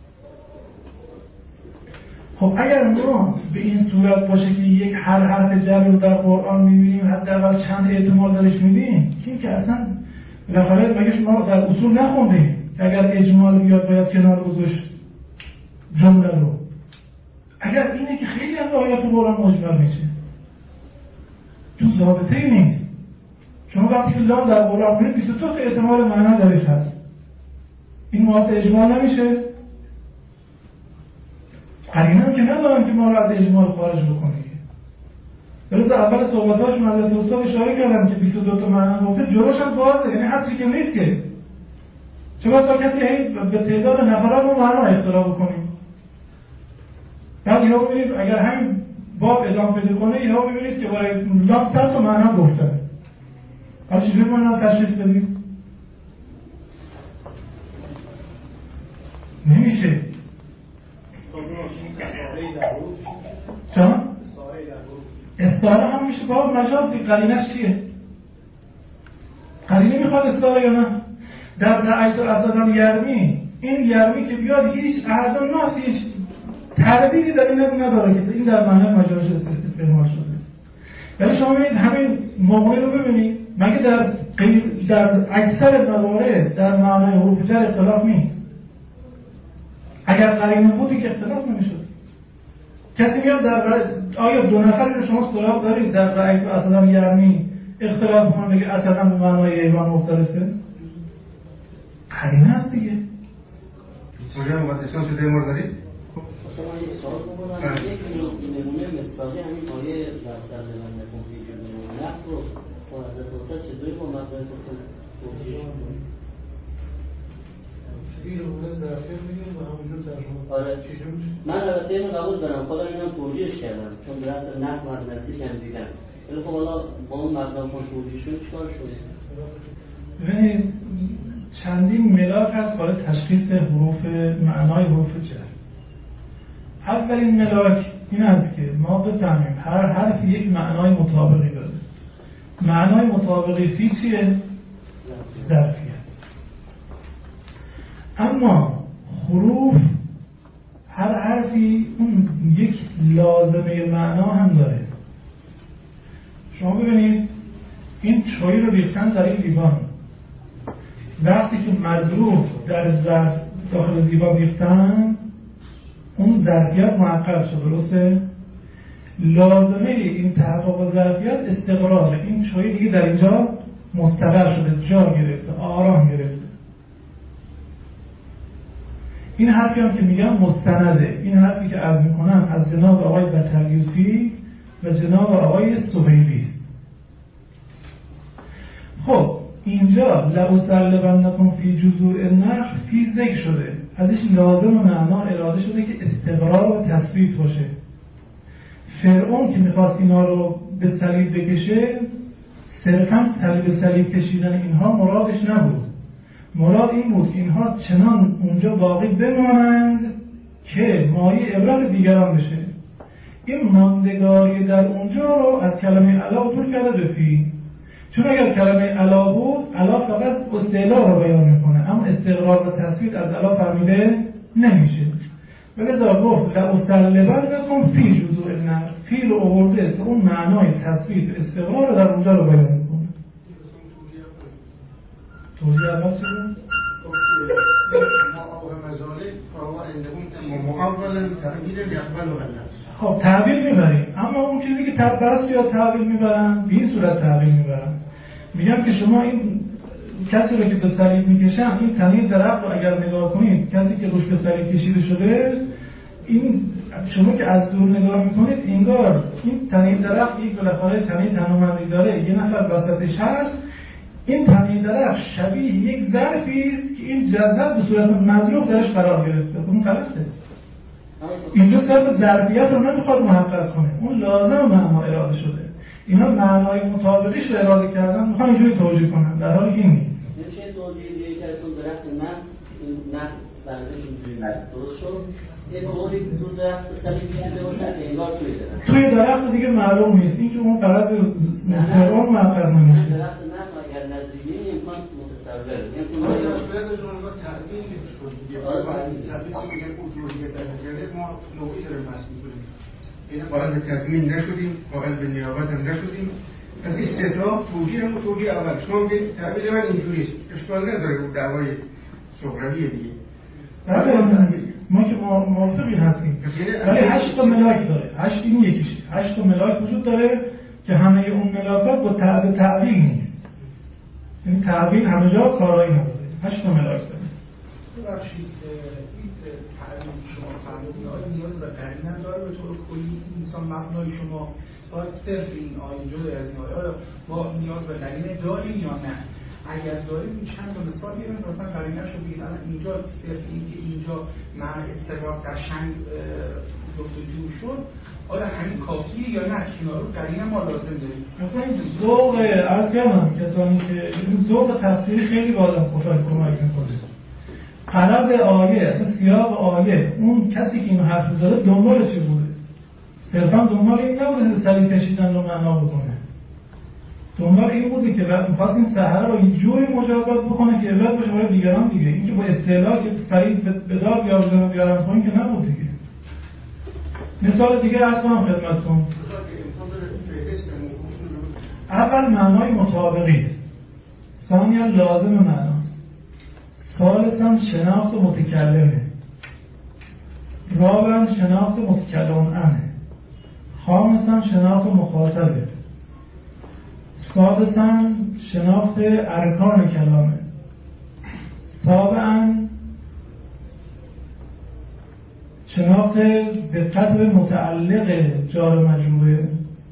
خب اگر ما به این صورت باشه که یک هر حرف جر رو در قرآن میبینیم حداقل چند احتمال درش میدیم، که اصلا بالاخره مگه شما در اصول نخوندیم اگر اجمال بیاد باید کنار گذاشت جمله رو؟ اگر اینه که خیلی از آیات قرآن مجمل میشه چون ضابطه ای نیست. شما وقتی که لام در قرآن کنید 22 احتمال معنا درش هست. این موافق اجمال نمیشه؟ قرینه هم که ندارن که ما رو از اجمال خارج بکنه. درست اول صحبتاش من از استاد اشاره کردم که 22 تا معنی گفته، جلوش هم بازه، یعنی حدی که نیست که چرا تا کسی به تعداد نفرات رو معنا اختلاف بکنیم. بعد یهو ببینید اگر همین باب ادامه پیدا کنه یهو ببینید که برای لام 100 تا معنا گفتن. حالا چجوری معنا تشخیص بدیم؟ نمیشه. چون استعاره هم میشه باب مجازی. قرینش چیه؟ قرینه میخواد استعاره یا نه؟ در رأیت الاسدان یرمی، این یرمی که بیاد هیچ احد الناس هیچ تردیدی در این نداره که این در معنی مجاز استعمال شده. ولی شما ببینید همین موقعی رو ببینید، مگه در اکثر موارد در معنی حروف جر اختلاف نیست؟ اگر قرینه بودی که اختلاف نمیشد. کسی میاد آیا دو نفر رو شما سراغ دارید در رأیت الاسدان یرمی اختلاف کنه بگه اصلا به معنای ایوان مختلفه؟ قرینه هست دیگه. کجا مقدسان شده مورد دارید؟ شما یه سوال بکنم، یک نمونه مصداقی همین آیه لفظر من نکن فی جمعه نفت رو با حضرت حسین چطوری با مقدس توجیه کنید؟ آره من البته اینو قبول دارم، خودم اینم توجیهش کردم چون درست نفت مدرسی که هم دیدم، ولی خب حالا با اون مقدام کن توجیه شد چکار شده؟ ببینید چندین ملاک هست برای تشخیص حروف معنای حروف جر. اولین ملاک این است که ما بفهمیم هر حرف یک معنای مطابقی داره. معنای مطابقی فی چیه؟ ظرفیت. اما حروف هر حرفی اون یک لازمه معنا هم داره. شما ببینید این چای رو ریختن در این لیوان، وقتی که مظروف در ظرف داخل لیوان ریختن اون ظرفیت محقق شد، درسته؟ لازمه این تحقق ظرفیت استقرار، این چای دیگه در اینجا مستقر شده، جا گرفته، آرام گرفته. این حرفی هم که میگم مستنده، این حرفی که عرض میکنم از جناب آقای بطلیوسی و جناب آقای سهیلی. خب اینجا لأصلبنکم فی جذوع النخل فی ذکر شده، ازش لازم و معنا اراده شده که استقرار و تثبیت باشه. فرعون که میخواست اینا رو به صلیب بکشه، صرفا صلیب کشیدن اینها مرادش نبود. مراد این بود که اینها چنان اونجا باقی بمانند که مایه عبرت دیگران بشه. این ماندگاری در اونجا رو از کلمه علا دور کرده به فی. چون اگر کلمه علا بود، علا فقط استعلا رو بیان میکنه، اما استقرار و تثبیت از علا فهمیده نمیشه. ولذا گفت لأصلبنکم فی جذوع النخل، فی رو آورده که اون معنای تثبیت استقرار رو در اونجا رو بیان میکنه. توضیح اول چه بود؟ خب تعبیر میبریم، اما اون چیزی که برات یا تعبیر میبرن به این صورت تعبیر میبرن. میگم که شما این کسی رو که به صلیب میکشن، این تنه درخت رو اگر نگاه کنید، کسی که روش به صلیب کشیده شده، این شما که از دور نگاه میکنید انگار این تنه درخت یک بالاخره تنه تنومندی داره، یه نفر وسطش هست. این تنه درخت شبیه یک ظرفی است که این جذب به صورت مضروب درش قرار گرفته. اون غلطه. اینجا صرف ظرفیت رو نمیخواد محقق کنه، اون لازم معنا اراده شده. اینا معنای مطابقیش رو اراده کردن، میخوان اینجوری توجیه کنن، در حالی که این نیست. نمیشه توجیه دیگه که اون درخت نه برده اینجوری درست شد. یه موقعی تو درخت صلیب کشیده باشن که انگار توی درخت دیگه معلوم نیست، این که اون قرار به فرعون محقق نمیشه. درخت نه اگر نزدیکی امکان متصور این قائل به تضمین نشدیم، قائل به نیابت هم نشدیم. از این استدراک توجیه هم توجیه اول شما بگید تعبیر من اینجوریست، اشکال نداره اون دعوای سغراویه دیگه. ما که موافقی هستیم، ولی 8 تا ملاک داره، 8 این یکیشه، 8 تا ملاک وجود داره که همه اون ملاکات با تعبیر نیست. یعنی تعبیر همه جا کارایی نداره، 8 تا ملاک داره. ببخشید این تعریف شما فرمودید آیا نیاز به قرینه داره به طور کلی انسان مبنای شما باید صرف این آیه جدا از این آیه ما نیاز به قرینه داریم یا نه؟ اگر داریم چند تا مثال بیاریم مثلا قرینه‌شو بگید الان اینجا صرف این که اینجا معنی استقرار قشنگ گفتگو شد آیا همین کافیه یا نه اینا رو قرینه ما لازم داریم؟ مثلا این ذوق از کردم کسانی که این ذوق تفسیری خیلی با آدم خودت کمک میکنه. طلب آیه اصلا سیاق آیه اون کسی که این حرف زده دنبال چی بوده؟ صرفا دنبال این نبوده سریع کشیدن رو معنا بکنه. دنبال این بوده که میخواست این سحره رو این جوری مجازات بکنه که علت باشه برای دیگران دیگه. این که با اصطلاح که سریع به دار بیارن پایین که نبود دیگه. مثال دیگه عرض کنم خدمتتون. اول معنای مطابقی، ثانیا لازم معنا، ثالثا شناخت متکلمه، رابعا شناخت متکلم عنه، خامسا شناخت مخاطبه، سادسا شناخت ارکان کلامه، سابعا شناخت دقت به متعلق جار مجروحه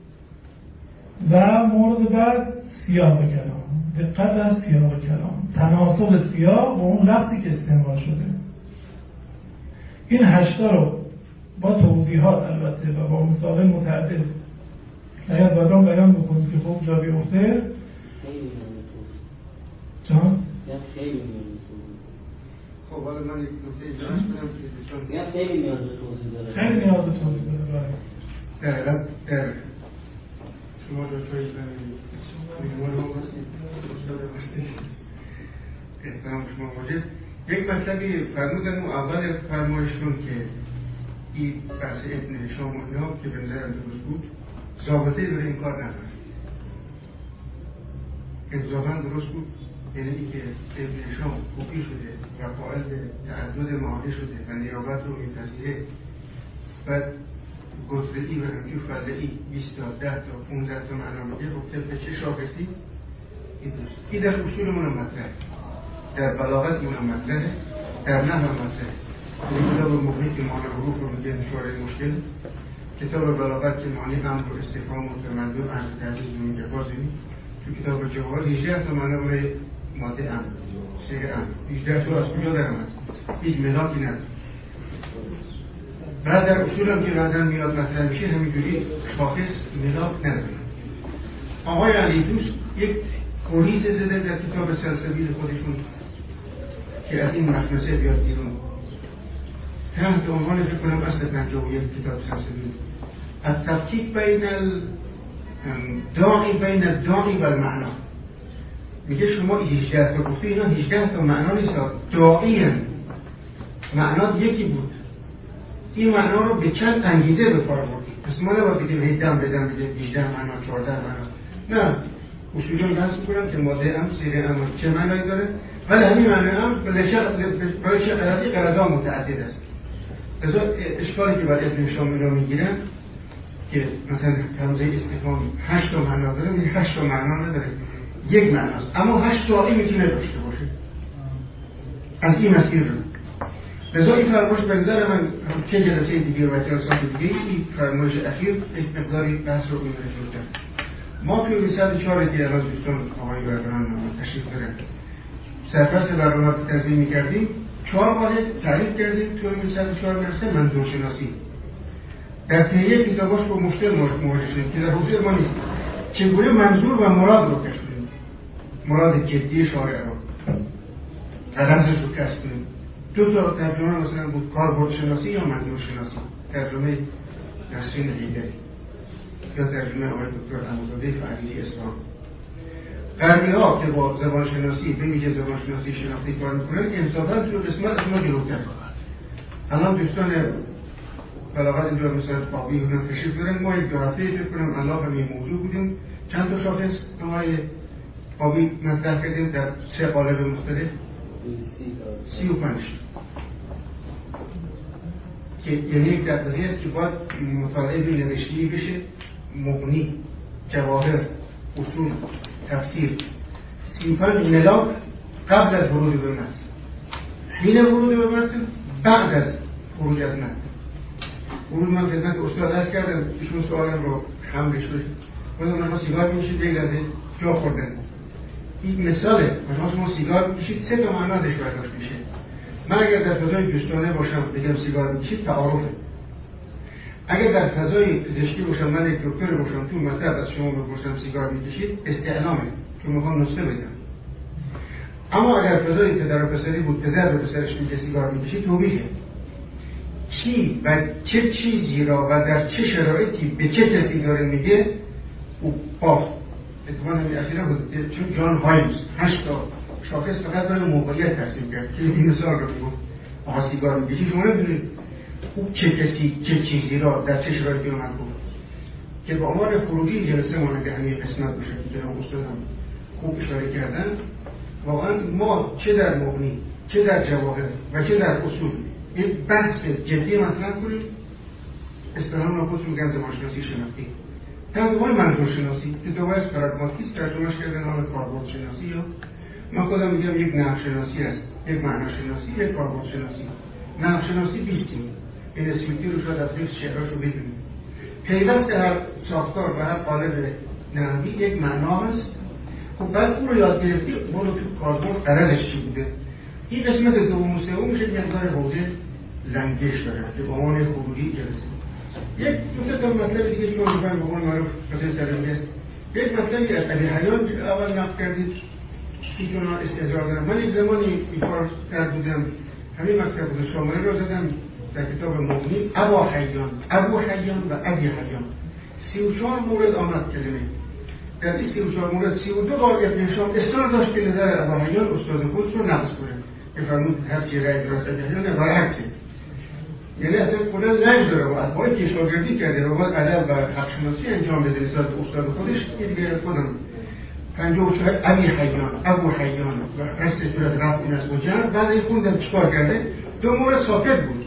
و مورد بعد سیاق کلام، دقت از سیاق کلام، تناسب سیاق و اون لفظی که استعمال شده. این 8 رو با توضیحات البته و با مثال متعدد اگر بعدم بیان بکنید که خوب جا بیفته جان؟ خب حالا من یک نکته اجراش کنم که خیلی نیاز به توضیح داره. خیلی نیاز به توضیح داره. در حالت در شما دکتر میمون هم هستید احترام شما واجب. یک مطلبی فرمودن و اول فرمایشتون که این بحث ابن هشام و اینا که به نظرم درست بود ضابطه برای این کار نداره. انصافاً درست بود، یعنی که ابن هشام خوبی شده و قائل به تعدد معانی شده و نیابت رو میپذیره، بعد گزره‌ای و همجور فضعی 20 تا 10 تا 15 تا معنا میگه، گفته به چه شاخصی؟ این در اصولمون هم مطرحه، در بلاغتمون هم مطرحه، در نحو هم مطرحه. کتاب مغنی که معنی حروف رو میگه نشاره مشکل، کتاب بلاغت که معنی امر و استفهام و تمدن و عرض تعجیز رو میگه بازی. تو کتاب جواهر 18 تا معنی برای ماده امر، سیر امر 18 تا از کجا در آمد؟ هیچ ملاکی نداره. بعد در اصول هم که بعضا میاد مطرح میشه همینجوری شاخص ملاک نداره. آقای علی دوست یک کوریز زده در کتاب سلسبیل خودشون که از این مخمسه بیاد بیرون تحت عنوان فکر کنم اصل 51 کتاب سلسبیل التفکیک بین الداعی و المعنا. میگه شما 18 تا گفته اینا 18 تا معنا نیست، داعی هم معنا یکی بود، این معنا رو به چند انگیزه به کار بردیم. پس ما نباید بگیم هیدم بدم بگیم 18 معنا 14 معنا، نه اصولا بحث میکنم که ماده ام سیر ام چه معنایی داره، ولی همین معنی ام برای چه قرضی قرضا متعدد است. لذا اشکالی که برای ابن هشام رو میگیرن که مثلا همزه استفهام 8 تا معنا داره، میگه 8 تا معنا نداره، یک معناست، اما 8 تا میتونه داشته باشه از این مسیر رو. لذا این فرمایش به نظر من چه جلسه دیگه و جلسات دیگه این فرمایش اخیر یک مقداری بحث رو میبره جلوتر. ما توی 104 دیگه از دوستان آقای برادران تشریف دارن سرپرست برنامه تنظیم میکردیم، 4 واحد تعریف کردیم توی 104 مرسه منظور شناسی در تهیه کتاباش با مشکل مواجه شدیم که در حضور ما نیست. چگونه منظور و مراد رو کشف کنیم، مراد جدی شارع رو رمزش رو کشف کنیم. 2 تا ترجمه مثلا بود کاربرد شناسی یا منظور شناسی، ترجمه نسرین حیدری یا ترجمه آقای دکتر عموزاده فعلی اسلام. غربی ها که با زبان شناسی به ویژه زبان شناسی شناختی کار میکنن انصافا تو قسمت از ما جلوتر. الان دوستان بلاغت اینجا مثلا قابی هنر تشریف دارن، ما یک دو هفته فکر کنم علاقه به این موضوع بودیم، چند تا شاخص آقای قابی مطرح کردیم در 3 قالب مختلف 35 که یعنی یک دقیقه است که باید مطالعه به نوشتی بشه، مغنی، جواهر، اصول، تفسیر، 35 ملاک قبل از ورود به متن. حین ورود به متن بعد از خروج از متن. ورود من خدمت استاد عرض کردم، ایشون سوالم رو حملش بشه خودم من سیگار میکشید یک لحظه جا خوردن. این مثاله، مثلا شما سیگار میکشید 3 تا معنا ازش برداشت میشه. من اگر در فضای دوستانه باشم بگم سیگار میکشید تعارفه. اگر در فضای پزشکی باشم، من یک دکتر باشم تو مطلب از شما بپرسم سیگار میکشید استعلامه، چون میخوام نسخه بدم. اما اگر فضای پدر و پسری بود، پدر به پسرش میگه سیگار میکشید توبیخه. چی و چه چیزی را و در چه شرایطی به چه کسی داره میگه او باخت. اتفاقا همین اخیرا بود چون جان هایمز 8 تا شاخص فقط برای موقعیت ترسیم کرد که این مثال رو میگفت آقا سیگار میکشید شما نمیدونید او چه کسی چه چیزی را در چه شرایطی اومد بود که با عنوان خروجی جلسه ما که همین قسمت بشه که جناب استاد هم خوب اشاره کردن. واقعا ما چه در مبنی چه در جواهر و چه در اصول یک بحث جدی مطرح کنیم. اصطلاحاً ما خودمون میگن زبانشناسی شناختی، ترجمه منظور شناسی که دوباره پراگماتیسم ترجمهش کردن نام کاربرد شناسی، یا من خودم میگم یک نحو شناسی است، یک معنا شناسی، یک کاربرد شناسی. نحو شناسی بیستیم این اسمیتی رو شاید از یک شعراشو بدونیم. پیوست هر ساختار و هر قالب نحوی یک معنا هست. خب بعد اون رو یاد گرفتی ما رو تو کاربرد قرارش چی بوده. این قسمت دوم و سوم میشه که مقدار حوزه لنگش داره که به عنوان خروجی جلسه. یک تا مطلب دیگه که من به قول معروف قصه سرنده است. یک مطلبی از ابی حیان اول نقل کردید که چون استظهار دارم. من یک زمانی این کار کرد بودم، همین مطلب بود شامله رو زدم در کتاب مغنی ابا حیان و ابی حیان 34 مورد آمد کلمه. در این 34 مورد 32 بار ابن هشام اصرار داشت که نظر ابا حیان استاد خودش رو نقض کنه که فرمود هست که رأی درست ابی حیان برعکسه، یعنی اصلا کلا لج داره و اتباعی که شاگردی کرده رو باید ادب و حق شناسی انجام بده نسبت استاد خودش. که دیگه خودم 54 ابو حیان و رست صورت رفت این از مجرد بعد این خوندم چیکار کرده 2 مورد ساکت بود.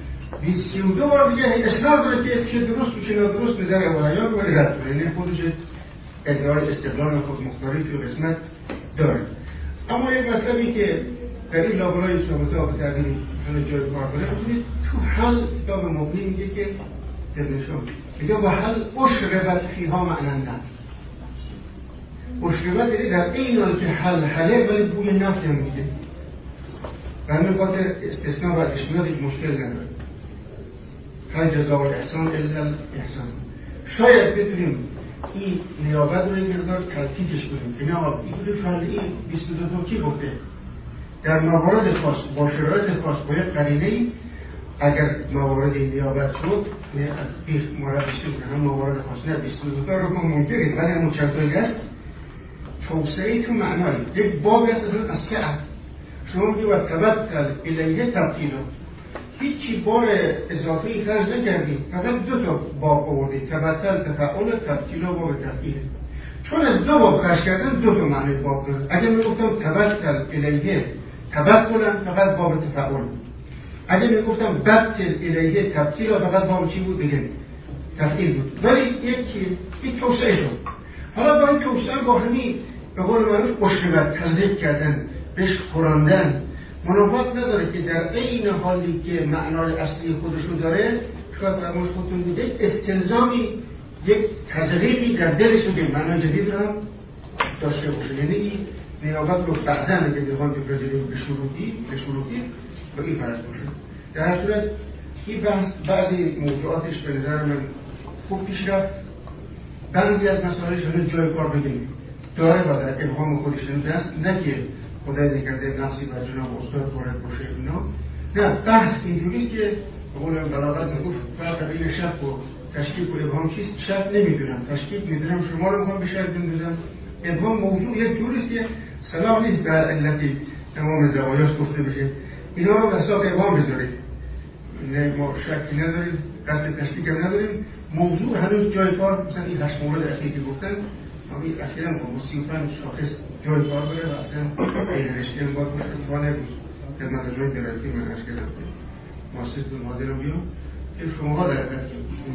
32 بار دیگه اصرار داره که چه درست و چه نادرست نظر ابو حیان رو باید رد کنه، یعنی خودش ادعای استقلال خود مختاری تو قسمت داره. اما یک مطلبی که در این لابلای صحبت ها به تعبیر همه جای کار کنه بودید تو حل کتاب مبنی میگه که ابن هشام میگه و حل اشربت فیها معنندن. اشربت یعنی در این حال که حله ولی بوی نفت هم میده و همین خاطر استثناء و اشتناد یک مشکل نداره. هل جزا و احسان الا احسان. شاید بتونیم این نیابت رو یک مقدار تلفیقش کنیم که نه این فعل این 22 کی گفته در موارد خاص با شرایط خاص باید قرینه‌ای اگر موارد نیابت شد نه از 20 مورد بشه هم موارد خاص نه 22 تا رو ممکنه ولی همون چندتایی هست توسعه تو معنایی یک باب هست از سعت شما میگه و تبتل الیه تبتیلا هیچی بار اضافی خرج نکردیم فقط 2 تا باب آوردیم تبتل تفعول تبتیلا باب تفعیل چون از 2 باب خرج کردن 2 تا معنی باب داره. اگر میگفتم تبتل الیه تبتلا فقط باب تفعول، اگر میگفتم بتل الیه تبتیلا فقط باب چی بود دیگه تفعیل بود، ولی یک توسعه شد. حالا با این توسعه با همین به قول معروف اشربت تزریق کردن بهش خوراندن منافات نداره که در این حالی که معنای اصلی خودشو داره شاید فرموش خودتون دیگه استلزامی یک تزریقی در دلش رو که معنای جدید رو هم داشته باشه، یعنی این نیابت رو بعضا اگه بخوام بپرزیدیم به شروطی با این فرض باشه. در هر صورت این بعضی موضوعاتش به نظر من خوب پیش رفت. بعضی از مسائلش همه جای کار بگیم داره و در ابهام خودش دست نه که خدای نکرده نفسی بر جناب استاد وارد باشه اینا، نه بحث اینجوریست که به قول بلاغت میگفت فرق بین شک و تشکیک و ابهام چیست. شک نمیدونم، تشکیک میدونم، شما رو میخوام به شک بندازم. ابهام موضوع یک جوریست که صلاح نیست در علتی تمام زوایاش گفته بشه، اینا رو به حساب ابهام بذارید. نه ما شکی نداریم، قصد تشکیک هم نداریم. موضوع هنوز جای کار مثلا این 8 مورد اخیری که گفتن همین اخیراً با 35 شاخص جای کار بره و اصلا این رشته باید باشه اتفاق نبود خدمت جای درستی من هشت کردم که ماسیست و مادر رو بیام که شماها در حقیقت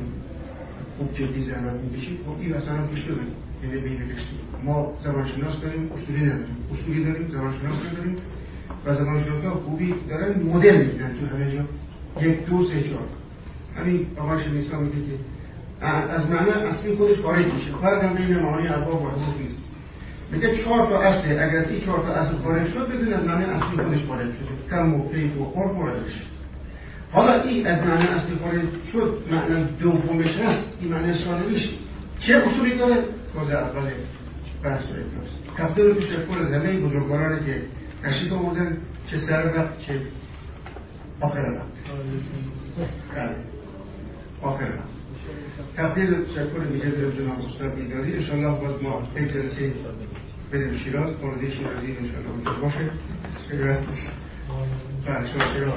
خوب جدی زحمت می‌کشید. خب این اصلا هم کشته بریم یعنی بین رشته ما زبانشناس داریم اصولی نداریم، اصولی داریم زبانشناس نداریم. و زبانشناسا خوبی دارن مدل میدن تو همه جا 1 2 3 4 همین آقای شمیسا میگه که از معنی اصلی خودش خارج میشه فرق هم بین معانی ارباب و حقوق نیست میگه 4 تا اصل اگر این 4 تا اصل خارج شد بدون از معنی اصلی خودش خارج شد کم و کیف و قرب موردش حالا این از معنی اصلی خارج شد معنی دومش هست این معنی ثانویش چه اصولی داره؟ باز اول بحث است کفتر رو تشکر همه بزرگوارانی که تشریف آوردن چه سر وقت چه آخر وقت آخر وقت تقدیر تشکر میشه به جناب استاد بیداری انشاءالله باز ما یک جلسه بریم شیراز قرده شیرازی انشاءالله اونجا باشه خیلی وقت باشه بله شما خیلی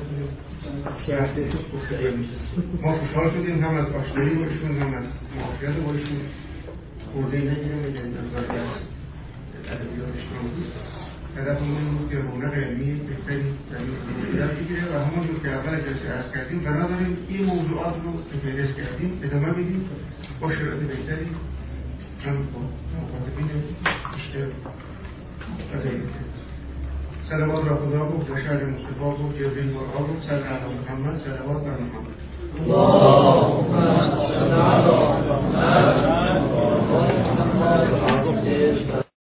ما خوشحال شدیم هم از آشنایی باشون هم از معافیت باشون خورده نگیرم میگن نظاری از ادبیاتشون بود هدفمون این بود که رونق علمی بهتری در بگیره و همون جور که اول جلسه عرض کردیم بنابراین این موضوعات رو که فهرست کردیم ادامه میدیم با شرایط بهتری هم با مخاطبین بیشتر صلوات را خدا بود و شهر مصطفی بود جبریل مرغا بود صلی علی محمد صلوات بر محمد اللهم صل علی